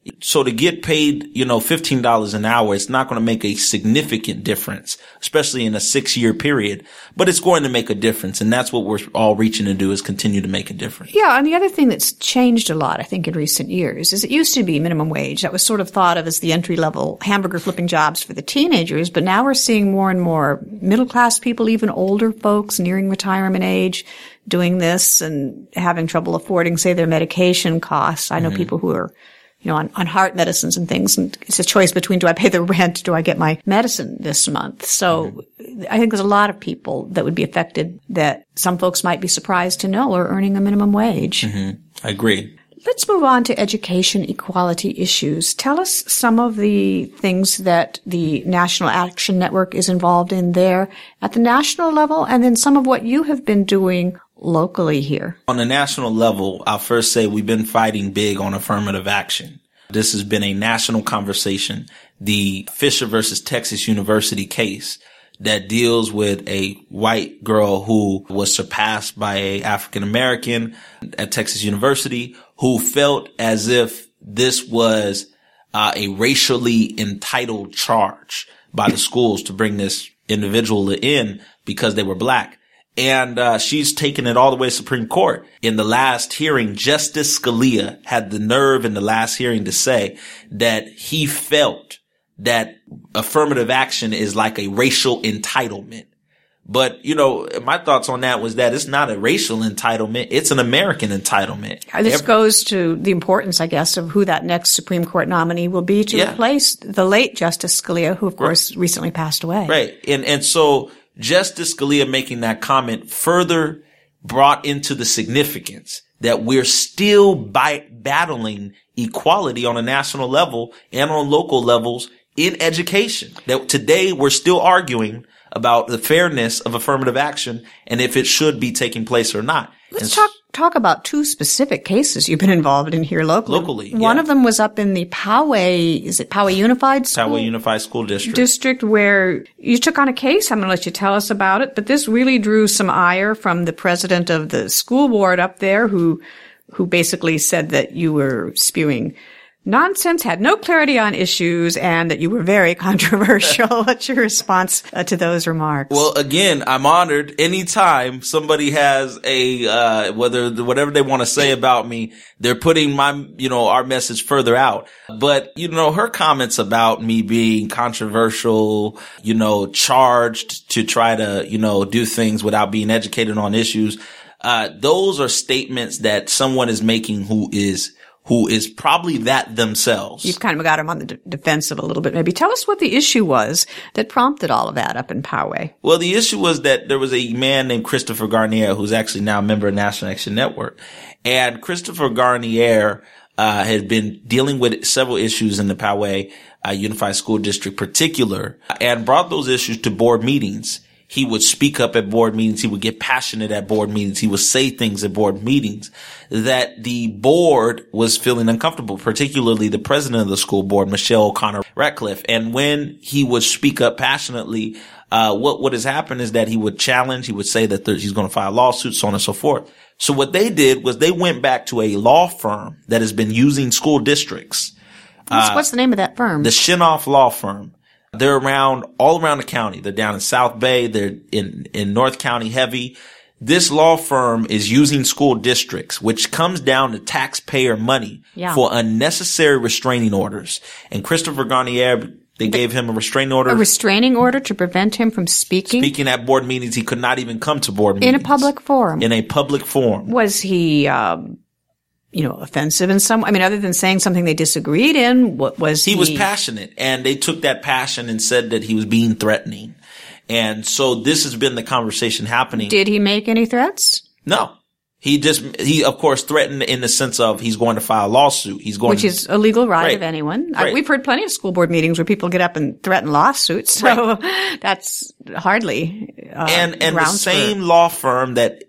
So to get paid, you know, fifteen dollars an hour, it's not going to make a significant difference, especially in a six year period, but it's going to make a difference. And that's what we're all reaching to do, is continue to make a difference. Yeah. And the other thing that's changed a lot, I think, in recent years is it used to be minimum wage. That was sort of thought of as the entry level hamburger flipping jobs for the teenagers. But now we're seeing more and more middle class people, even older folks nearing retirement age, doing this and having trouble affording, say, their medication costs. I know mm-hmm. people who are, you know, on, on heart medicines and things. And it's a choice between, do I pay the rent? Do I get my medicine this month? So mm-hmm. I think there's a lot of people that would be affected that some folks might be surprised to know are earning a minimum wage. Mm-hmm. I agree. Let's move on to education equality issues. Tell us some of the things that the National Action Network is involved in there at the national level, and then some of what you have been doing locally here. On the national level, I'll first say we've been fighting big on affirmative action. This has been a national conversation. The Fisher versus Texas University case that deals with a white girl who was surpassed by a African American at Texas University who felt as if this was uh, a racially entitled charge by the schools to bring this individual in because they were black. And uh she's taken it all the way to Supreme Court. In the last hearing, Justice Scalia had the nerve in the last hearing to say that he felt that affirmative action is like a racial entitlement. But, you know, my thoughts on that was that it's not a racial entitlement. It's an American entitlement. This Every- goes to the importance, I guess, of who that next Supreme Court nominee will be to yeah. replace the late Justice Scalia, who, of course, right. recently passed away. Right. And, and so Justice Scalia making that comment further brought into the significance that we're still by battling equality on a national level and on local levels in education. That today we're still arguing about the fairness of affirmative action and if it should be taking place or not. Let's and talk talk about two specific cases you've been involved in here locally. Locally, One yeah. of them was up in the Poway, is it Poway Unified School? Poway Unified School District. District, where you took on a case. I'm going to let you tell us about it, but this really drew some ire from the president of the school board up there who who basically said that you were spewing nonsense, had no clarity on issues, and that you were very controversial. What's your response uh, to those remarks? Well, again, I'm honored anytime somebody has a, uh, whether, whatever they want to say about me, they're putting my, you know, our message further out. But, you know, her comments about me being controversial, you know, charged to try to, you know, do things without being educated on issues, uh, those are statements that someone is making who is who is probably that themselves. You've kind of got him on the d- defensive a little bit, maybe. Tell us what the issue was that prompted all of that up in Poway. Well, the issue was that there was a man named Christopher Garnier, who's actually now a member of National Action Network. And Christopher Garnier uh had been dealing with several issues in the Poway uh, Unified School District particular, and brought those issues to board meetings. He would speak up at board meetings. He would get passionate at board meetings. He would say things at board meetings that the board was feeling uncomfortable, particularly the president of the school board, Michelle O'Connor Ratcliffe. And when he would speak up passionately, uh, what, what has happened is that he would challenge, he would say that there, he's going to file lawsuits, so on and so forth. So what they did was they went back to a law firm that has been using school districts. What's, uh, what's the name of that firm? The Shinoff Law Firm. They're around, all around the county. They're down in South Bay. They're in, in North County heavy. This law firm is using school districts, which comes down to taxpayer money yeah. for unnecessary restraining orders. And Christopher Garnier, they gave him a restraining order. A restraining order to prevent him from speaking? Speaking at board meetings. He could not even come to board meetings. In a public forum? In a public forum. Was he, um, you know, offensive in some, I mean, other than saying something they disagreed in, what was he? He was passionate, and they took that passion and said that he was being threatening. And so this has been the conversation happening. Did he make any threats? No. He just, he of course threatened in the sense of he's going to file a lawsuit. He's going Which is a legal right, right. of anyone. Right. I, we've heard plenty of school board meetings where people get up and threaten lawsuits. So right. that's hardly, uh, And, and the same for... law firm that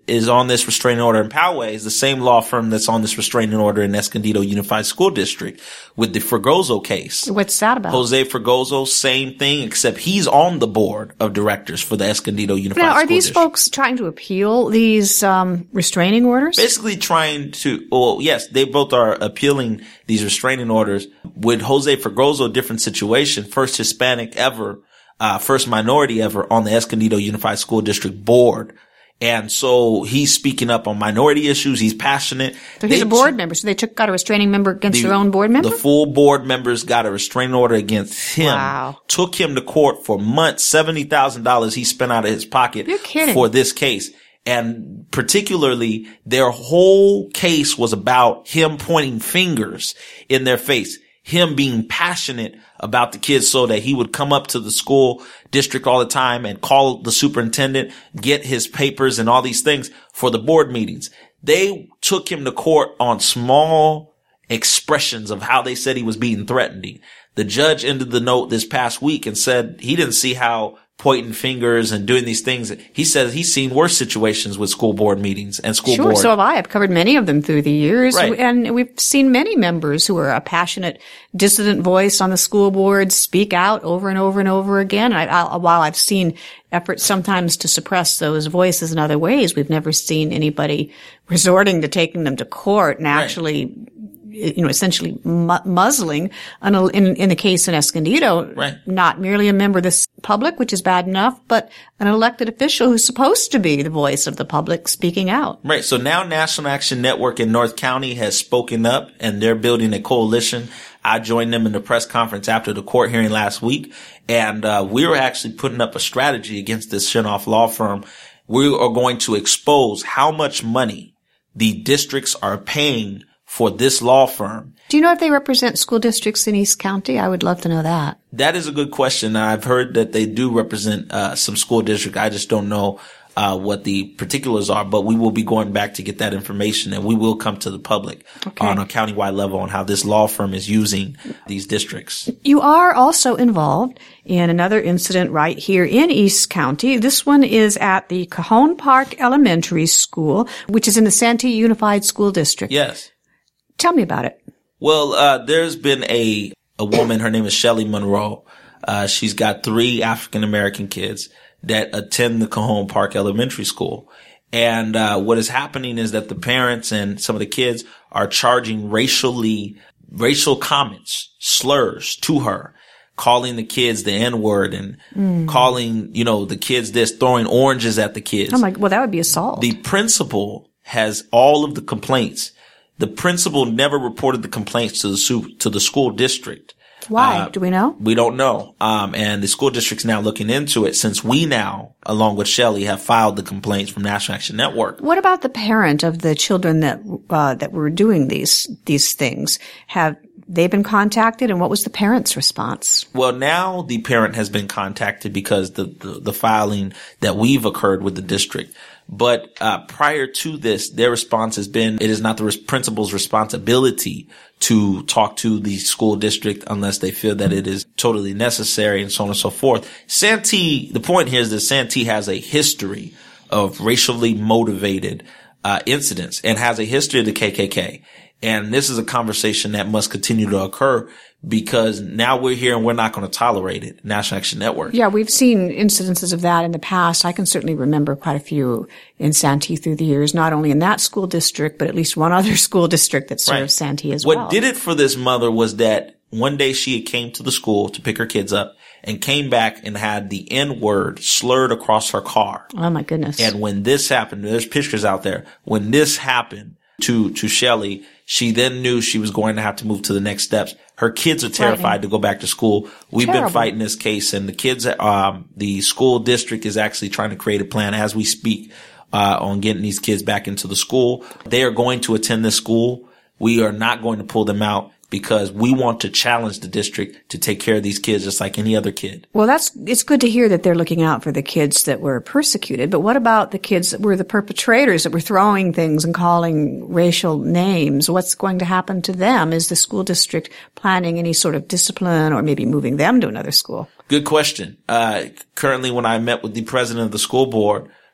is on this restraining order in Poway is the same law firm that's on this restraining order in Escondido Unified School District with the Fregoso case. What's that about? Jose Fregoso, same thing, except he's on the board of directors for the Escondido Unified now, School are these District. folks trying to appeal these um, restraining orders? Basically trying to, well, yes, they both are appealing these restraining orders. With Jose Fregoso, different situation, first Hispanic ever, uh, first minority ever on the Escondido Unified School District board. And so he's speaking up on minority issues. He's passionate. So he's they, a board member. So they took got a restraining member against the, their own board member? The full board members got a restraining order against him. Wow. Took him to court for months, seventy thousand dollars he spent out of his pocket You're kidding. for this case. And particularly, their whole case was about him pointing fingers in their face, him being passionate about the kids so that he would come up to the school district all the time and call the superintendent, get his papers and all these things for the board meetings. They took him to court on small expressions of how they said he was being threatening. The judge ended the note this past week and said he didn't see how pointing fingers and doing these things. He says he's seen worse situations with school board meetings and school sure, board. so have I. I've covered many of them through the years. Right. And we've seen many members who are a passionate, dissident voice on the school board speak out over and over and over again. I, I, while I've seen efforts sometimes to suppress those voices in other ways, we've never seen anybody resorting to taking them to court and actually Right. you know, essentially mu- muzzling an, in, in the case in Escondido, Right. not merely a member of the public, which is bad enough, but an elected official who's supposed to be the voice of the public speaking out. Right. So now National Action Network in North County has spoken up and they're building a coalition. I joined them in the press conference after the court hearing last week. And, uh, we were actually putting up a strategy against this Shinoff law firm. We are going to expose how much money the districts are paying for this law firm. Do you know if they represent school districts in East County? I would love to know that. That is a good question. I've heard that they do represent uh some school district. I just don't know uh what the particulars are, but we will be going back to get that information and we will come to the public Okay. on a countywide level on how this law firm is using these districts. You are also involved in another incident right here in East County. This one is at the Cajon Park Elementary School, which is in the Santee Unified School District. Yes. Tell me about it. Well, uh, there's been a, a woman, her name is Shelly Monroe. Uh, she's got three African American kids that attend the Cajon Park Elementary School. And, uh, what is happening is that the parents and some of the kids are charging racially, racial comments, slurs to her, calling the kids the N-word and mm. calling, you know, the kids this, throwing oranges at the kids. Oh my, well, that would be assault. The principal has all of the complaints. The principal never reported the complaints to the su- to the school district. Why? Uh, Do we know? We don't know. Um, and the school district's now looking into it since we now, along with Shelley, have filed the complaints from National Action Network. What about the parent of the children that uh, that were doing these these things? Have they been contacted, and what was the parent's response? Well, now the parent has been contacted because the the, the filing that we've occurred with the district. But uh prior to this, their response has been, it is not the res- principal's responsibility to talk to the school district unless they feel that it is totally necessary and so on and so forth. Santee, the point here is that Santee has a history of racially motivated uh incidents and has a history of the K K K. And this is a conversation that must continue to occur because now we're here and we're not going to tolerate it. National Action Network. Yeah, we've seen incidences of that in the past. I can certainly remember quite a few in Santee through the years, not only in that school district, but at least one other school district that serves Right. Santee as what well. What did it for this mother was that one day she came to the school to pick her kids up and came back and had the N-word slurred across her car. Oh my goodness. And when this happened, there's pictures out there. When this happened to, to Shelley, she then knew she was going to have to move to the next steps. Her kids are terrified to go back to school. We've Terrible. been fighting this case and the kids, um, the school district is actually trying to create a plan as we speak, uh, on getting these kids back into the school. They are going to attend this school. We are not going to pull them out because we want to challenge the district to take care of these kids just like any other kid. Well, that's, it's good to hear that they're looking out for the kids that were persecuted, but what about the kids that were the perpetrators that were throwing things and calling racial names? What's going to happen to them? Is the school district planning any sort of discipline or maybe moving them to another school? Good question. Uh, currently when I met with the president of the school board,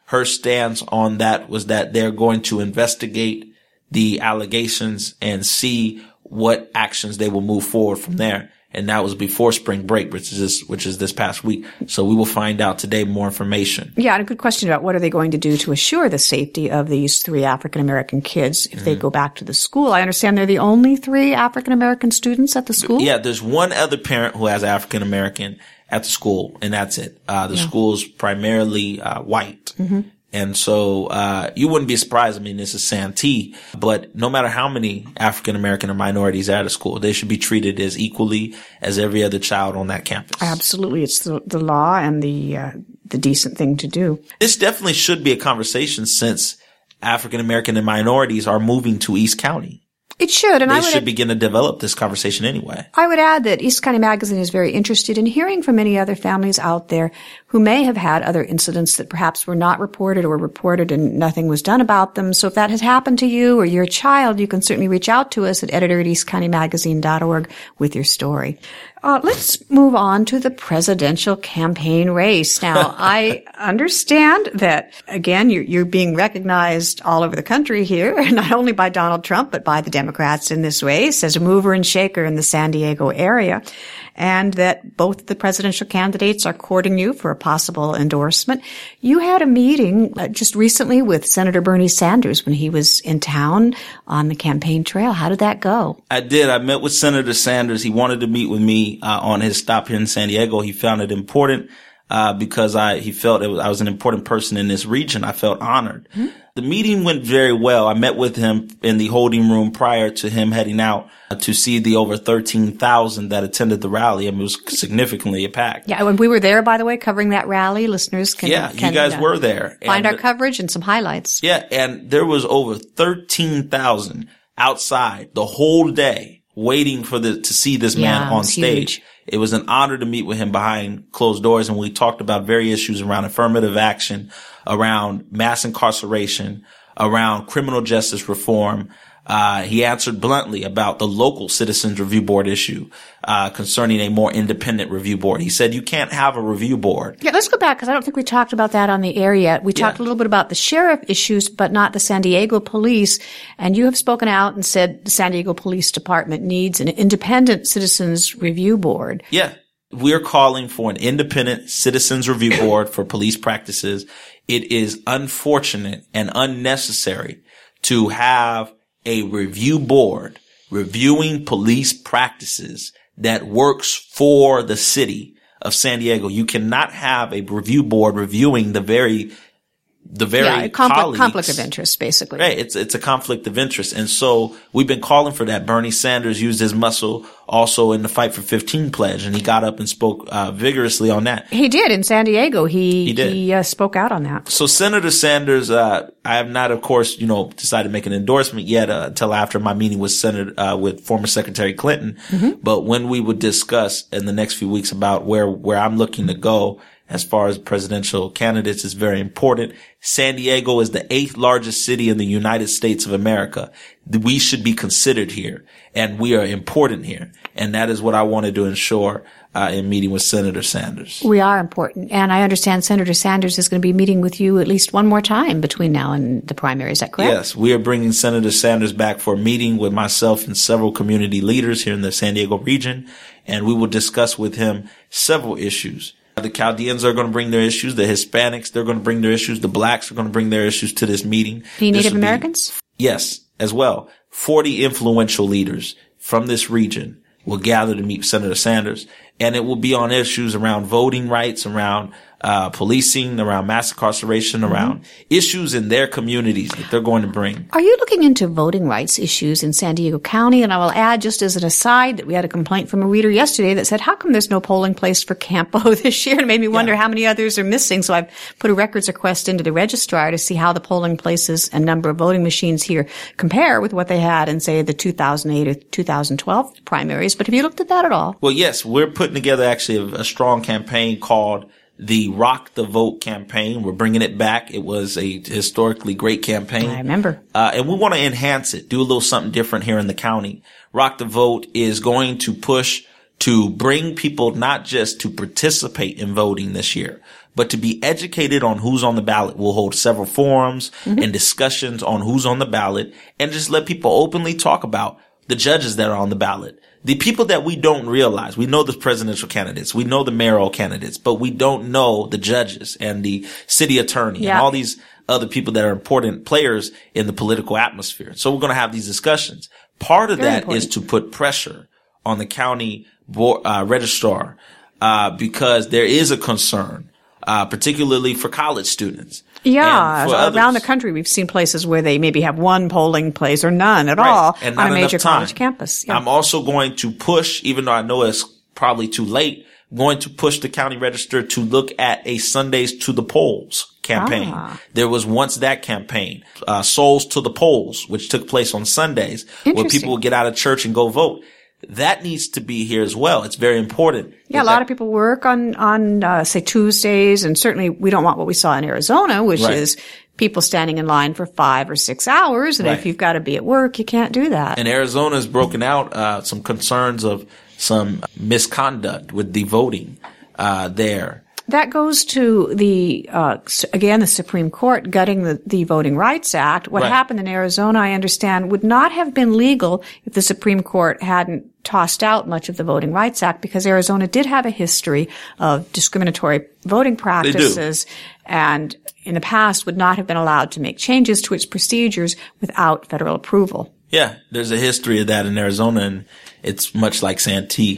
Her stance on that was that they're going to investigate the allegations and see what actions they will move forward from there. And that was before spring break, which is this, which is this past week. So we will find out today more information. Yeah, and a good question about what are they going to do to assure the safety of these three African-American kids if mm-hmm. they go back to the school. I understand they're the only three African-American students at the school? Yeah, there's one other parent who has African-American at the school, and that's it. Uh, the yeah. school's primarily uh, white. Mm-hmm. And so, uh, you wouldn't be surprised. I mean, this is Santee, but no matter how many African American or minorities are at a school, they should be treated as equally as every other child on that campus. Absolutely. It's the, the law and the, uh, the decent thing to do. This definitely should be a conversation since African American and minorities are moving to East County. It should, and they I would should ad- begin to develop this conversation anyway. I would add that East County Magazine is very interested in hearing from many other families out there who may have had other incidents that perhaps were not reported or reported and nothing was done about them. So if that has happened to you or your child, you can certainly reach out to us at editor at east county magazine dot org with your story. Uh, let's move on to the presidential campaign race. Now, I understand that, again, you're, you're being recognized all over the country here, not only by Donald Trump, but by the Democrats in this race as a mover and shaker in the San Diego area, and that both the presidential candidates are courting you for a possible endorsement. You had a meeting uh, just recently with Senator Bernie Sanders when he was in town on the campaign trail. How did that go? I did. I met with Senator Sanders. He wanted to meet with me uh, on his stop here in San Diego. He found it important uh because I he felt it was, I was an important person in this region. I felt honored. Mm-hmm. The meeting went very well. I met with him in the holding room prior to him heading out to see the over thirteen thousand that attended the rally. I mean, it was significantly packed. Yeah, when we were there, by the way, covering that rally, listeners can Yeah, can, you guys uh, were there. Find and our coverage and some highlights. Yeah, and there was over thirteen thousand outside the whole day waiting for the to see this yeah, man on stage. Huge. It was an honor to meet with him behind closed doors, and we talked about various issues around affirmative action, around mass incarceration, around criminal justice reform. Uh, he answered bluntly about the local Citizens Review Board issue, uh, concerning a more independent review board. He said you can't have a review board. Yeah, let's go back because I don't think we talked about that on the air yet. We talked yeah. a little bit about the sheriff issues, but not the San Diego police. And you have spoken out and said the San Diego Police Department needs an independent Citizens Review Board. Yeah. We're calling for an independent Citizens Review Board for police practices. It is unfortunate and unnecessary to have a review board reviewing police practices that works for the city of San Diego. You cannot have a review board reviewing the very, the very yeah, conflict, colleagues. conflict of interest, basically. Right. It's, it's a conflict of interest. And so we've been calling for that. Bernie Sanders used his muscle also in the Fight for fifteen pledge, and he got up and spoke uh, vigorously on that. He did in San Diego. He, he, did. he uh, spoke out on that. So Senator Sanders, uh, I have not, of course, you know, decided to make an endorsement yet uh, until after my meeting with Senator, uh, with former Secretary Clinton. Mm-hmm. But when we would discuss in the next few weeks about where, where I'm looking to go as far as presidential candidates is very important. San Diego is the eighth largest city in the United States of America. We should be considered here, and we are important here. And that is what I wanted to ensure uh, in meeting with Senator Sanders. We are important. And I understand Senator Sanders is going to be meeting with you at least one more time between now and the primary. Is that correct? Yes. We are bringing Senator Sanders back for a meeting with myself and several community leaders here in the San Diego region, and we will discuss with him several issues. The Chaldeans are going to bring their issues. The Hispanics, they're going to bring their issues. The blacks are going to bring their issues to this meeting. The Native Americans? Be, yes, as well. forty influential leaders from this region will gather to meet Senator Sanders, and it will be on issues around voting rights, around uh policing, around mass incarceration, around mm-hmm. issues in their communities that they're going to bring. Are you looking into voting rights issues in San Diego County? And I will add, just as an aside, that we had a complaint from a reader yesterday that said, how come there's no polling place for Campo this year? And it made me wonder yeah. how many others are missing. So I've put a records request into the registrar to see how the polling places and number of voting machines here compare with what they had in, say, the two thousand eight or two thousand twelve primaries. But have you looked at that at all? Well, yes, we're putting together actually a, a strong campaign called the Rock the Vote campaign. We're bringing it back. It was a historically great campaign. I remember. Uh, and we want to enhance it, do a little something different here in the county. Rock the Vote is going to push to bring people not just to participate in voting this year, but to be educated on who's on the ballot. We'll hold several forums mm-hmm. and discussions on who's on the ballot and just let people openly talk about the judges that are on the ballot. The people that we don't realize. We know the presidential candidates. We know the mayoral candidates, but we don't know the judges and the city attorney yeah. and all these other people that are important players in the political atmosphere. So we're going to have these discussions. Part of Very that important. is to put pressure on the county board, uh, registrar, uh, because there is a concern, uh, particularly for college students. Yeah, around others, the country, we've seen places where they maybe have one polling place or none at right, all on a major college campus. Yeah. I'm also going to push, even though I know it's probably too late, going to push the county register to look at a Sundays to the Polls campaign. Ah. There was once that campaign, uh, Souls to the Polls, which took place on Sundays, where people would get out of church and go vote. That needs to be here as well. It's very important. Yeah, a lot that, of people work on, on, uh, say Tuesdays, and certainly we don't want what we saw in Arizona, which right. is people standing in line for five or six hours. And right. if you've got to be at work, you can't do that. And Arizona has broken out, uh, some concerns of some misconduct with the voting, uh, there. That goes to the, uh, again, the Supreme Court gutting the, the Voting Rights Act. What right. happened in Arizona, I understand, would not have been legal if the Supreme Court hadn't tossed out much of the Voting Rights Act, because Arizona did have a history of discriminatory voting practices and in the past would not have been allowed to make changes to its procedures without federal approval. Yeah, there's a history of that in Arizona, and it's much like Santee.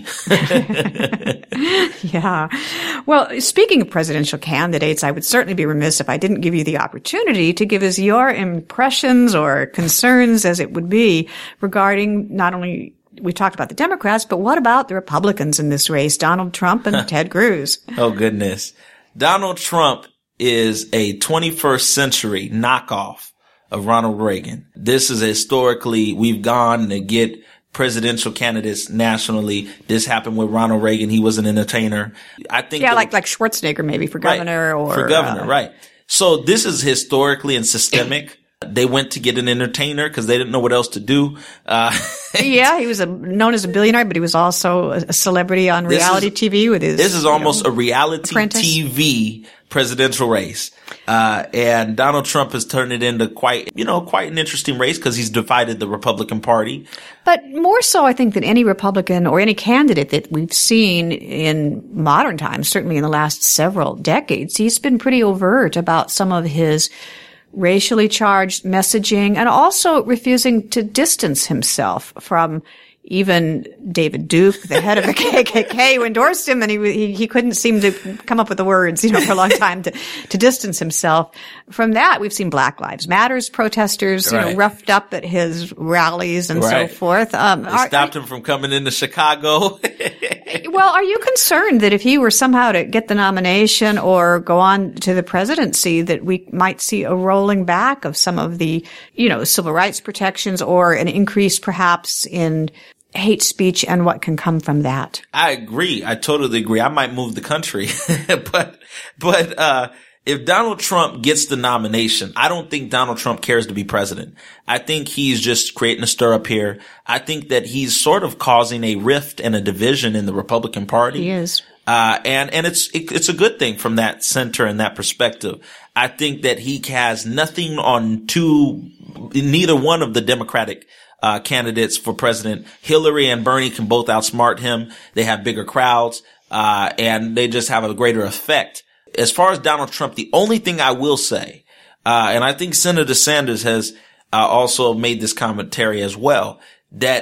Yeah. Well, speaking of presidential candidates, I would certainly be remiss if I didn't give you the opportunity to give us your impressions or concerns, as it would be, regarding not only we talked about the Democrats, but what about the Republicans in this race, Donald Trump and Ted Cruz? Oh, goodness. Donald Trump is a twenty-first century knockoff of Ronald Reagan. This is historically, we've gone to get presidential candidates nationally. This happened with Ronald Reagan. He was an entertainer. I think. Yeah, like, like Schwarzenegger maybe for governor right, or. For governor, uh, right. So this is historically and systemic. They went to get an entertainer because they didn't know what else to do. Uh, yeah, he was a, known as a billionaire, but he was also a celebrity on reality is, T V with his. This is almost know, a reality apprentice. T V presidential race. Uh, and Donald Trump has turned it into quite, you know, quite an interesting race because he's divided the Republican Party. But more so, I think, than any Republican or any candidate that we've seen in modern times, certainly in the last several decades, he's been pretty overt about some of his racially charged messaging and also refusing to distance himself from even David Duke, the head of the K K K, who endorsed him, and he, he he couldn't seem to come up with the words, you know, for a long time to to distance himself from that. We've seen Black Lives Matters protesters, right. you know, roughed up at his rallies and right. so forth. Um, they are, stopped him from coming into Chicago. Well, are you concerned that if he were somehow to get the nomination or go on to the presidency, that we might see a rolling back of some of the, you know, civil rights protections or an increase perhaps in hate speech and what can come from that? I agree. I totally agree. I might move the country. but, but, uh, if Donald Trump gets the nomination, I don't think Donald Trump cares to be president. I think he's just creating a stir up here. I think that he's sort of causing a rift and a division in the Republican Party. He is. Uh, and, and it's, it, it's a good thing from that center and that perspective. I think that he has nothing on two, neither one of the Democratic Uh, candidates for president. Hillary and Bernie can both outsmart him. They have bigger crowds, uh, and they just have a greater effect. As far as Donald Trump, the only thing I will say, uh, and I think Senator Sanders has uh, also made this commentary as well, that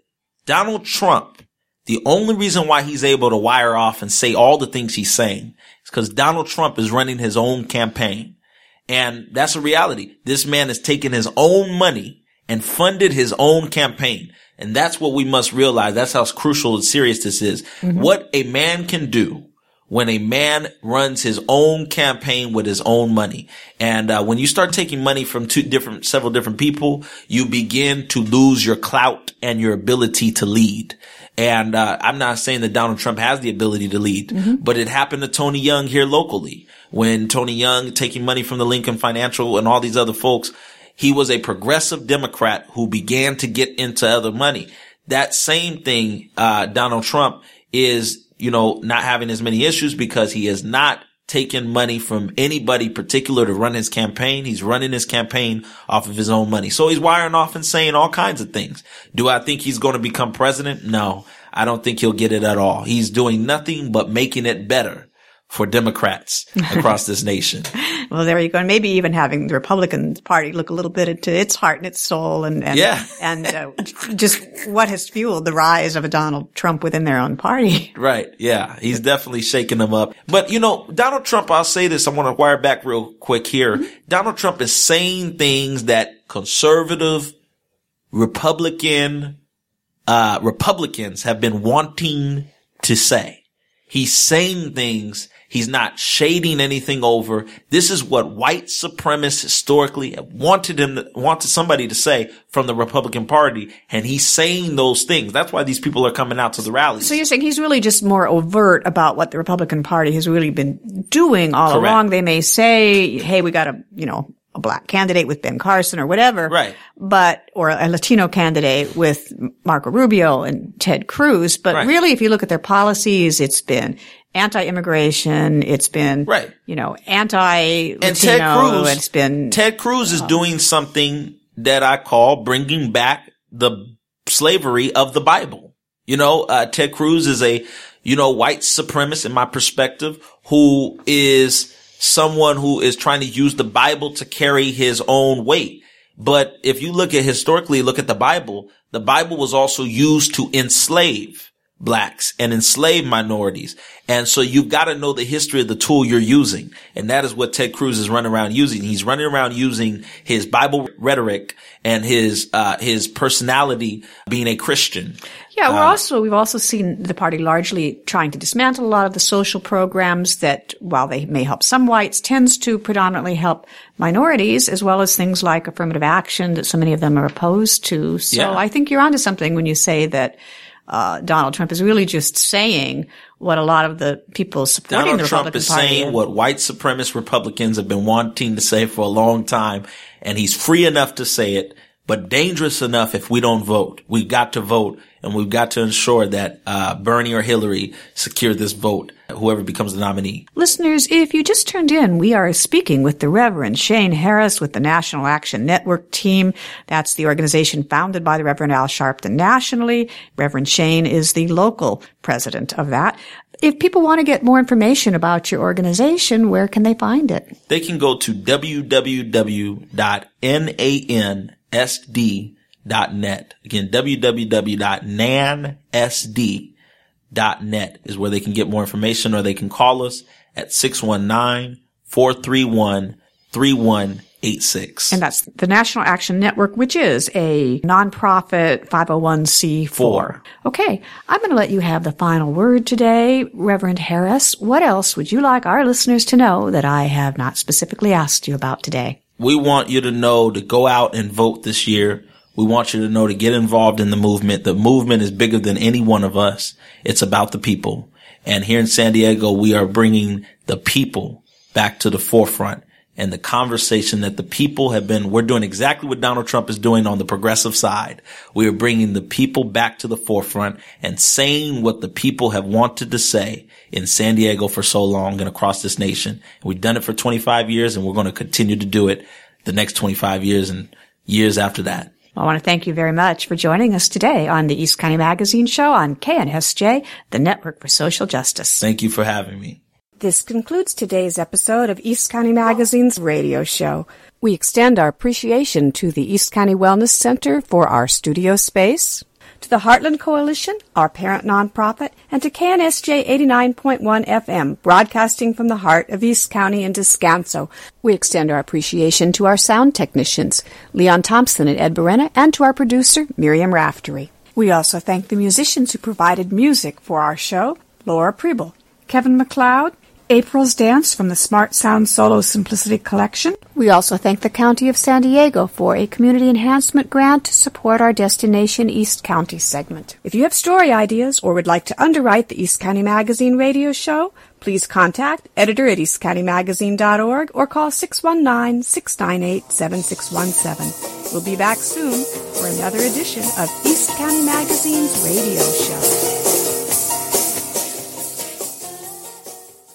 Donald Trump, the only reason why he's able to wire off and say all the things he's saying is because Donald Trump is running his own campaign. And that's a reality. This man has taken his own money and funded his own campaign. And that's what we must realize. That's how crucial and serious this is. Mm-hmm. What a man can do when a man runs his own campaign with his own money. And uh, when you start taking money from two different, several different people, you begin to lose your clout and your ability to lead. And uh, I'm not saying that Donald Trump has the ability to lead, mm-hmm. but it happened to Tony Young here locally. When Tony Young taking money from the Lincoln Financial and all these other folks, he was a progressive Democrat who began to get into other money. That same thing, uh, Donald Trump is, you know, not having as many issues because he has not taken money from anybody particular to run his campaign. He's running his campaign off of his own money. So he's wiring off and saying all kinds of things. Do I think he's going to become president? No, I don't think he'll get it at all. He's doing nothing but making it better for Democrats across this nation. Well, there you go. And maybe even having the Republican Party look a little bit into its heart and its soul and, and, yeah. and uh, just what has fueled the rise of a Donald Trump within their own party. Right. Yeah. He's definitely shaking them up. But, you know, Donald Trump, I'll say this. I want to wire back real quick here. Mm-hmm. Donald Trump is saying things that conservative Republican, uh, Republicans have been wanting to say. He's saying things. He's not shading anything over. This is what white supremacists historically have wanted him to, wanted somebody to say from the Republican Party. And he's saying those things. That's why these people are coming out to the rallies. So you're saying he's really just more overt about what the Republican Party has really been doing all Correct. along. They may say, hey, we got a, you know, a black candidate with Ben Carson or whatever. Right. But, or a Latino candidate with Marco Rubio and Ted Cruz. But right. really, if you look at their policies, it's been anti-immigration. It's been, right. you know, anti-Latino. And Ted Cruz, it's been, Ted Cruz is uh, doing something that I call bringing back the slavery of the Bible. You know, uh, Ted Cruz is a, you know, white supremacist in my perspective who is someone who is trying to use the Bible to carry his own weight. But if you look at historically, look at the Bible, the Bible was also used to enslave blacks and enslave minorities. And so you've got to know the history of the tool you're using. And that is what Ted Cruz is running around using. He's running around using his Bible rhetoric and his, uh, his personality being a Christian. Yeah, we're uh, also, we've also seen the party largely trying to dismantle a lot of the social programs that, while they may help some whites, tends to predominantly help minorities, as well as things like affirmative action that so many of them are opposed to. So yeah. I think you're onto something when you say that Uh, Donald Trump is really just saying what a lot of the people supporting Donald the Trump Republican is Party saying is. what white supremacist Republicans have been wanting to say for a long time, and he's free enough to say it, but dangerous enough if we don't vote. We've got to vote, and we've got to ensure that uh Bernie or Hillary secure this vote, whoever becomes the nominee. Listeners, if you just turned in, we are speaking with the Reverend Shane Harris with the National Action Network team. That's the organization founded by the Reverend Al Sharpton nationally. Reverend Shane is the local president of that. If people want to get more information about your organization, where can they find it? They can go to w w w dot n a n s d dot net. Again, w w w dot n a n s d dot net is where they can get more information, or they can call us at six one nine, four three one, three one eight six. And that's the National Action Network, which is a nonprofit five oh one c four. Okay, I'm going to let you have the final word today, Reverend Harris. What else would you like our listeners to know that I have not specifically asked you about today? We want you to know to go out and vote this year. We want you to know to get involved in the movement. The movement is bigger than any one of us. It's about the people. And here in San Diego, we are bringing the people back to the forefront. And the conversation that the people have been, we're doing exactly what Donald Trump is doing on the progressive side. We are bringing the people back to the forefront and saying what the people have wanted to say in San Diego for so long and across this nation. We've done it for twenty-five years, and we're going to continue to do it the next twenty-five years and years after that. I want to thank you very much for joining us today on the East County Magazine Show on K N S J, the Network for Social Justice. Thank you for having me. This concludes today's episode of East County Magazine's radio show. We extend our appreciation to the East County Wellness Center for our studio space, to the Heartland Coalition, our parent nonprofit, and to K N S J eighty-nine point one F M, broadcasting from the heart of East County and Descanso. We extend our appreciation to our sound technicians, Leon Thompson and Ed Berena, and to our producer, Miriam Raftery. We also thank the musicians who provided music for our show, Laura Preble, Kevin McLeod, April's Dance from the Smart Sound Solo Simplicity Collection. We also thank the County of San Diego for a community enhancement grant to support our Destination East County segment. If you have story ideas or would like to underwrite the East County Magazine radio show, please contact editor at east county magazine dot org or call six one nine, six nine eight, seven six one seven. We'll be back soon for another edition of East County Magazine's radio show.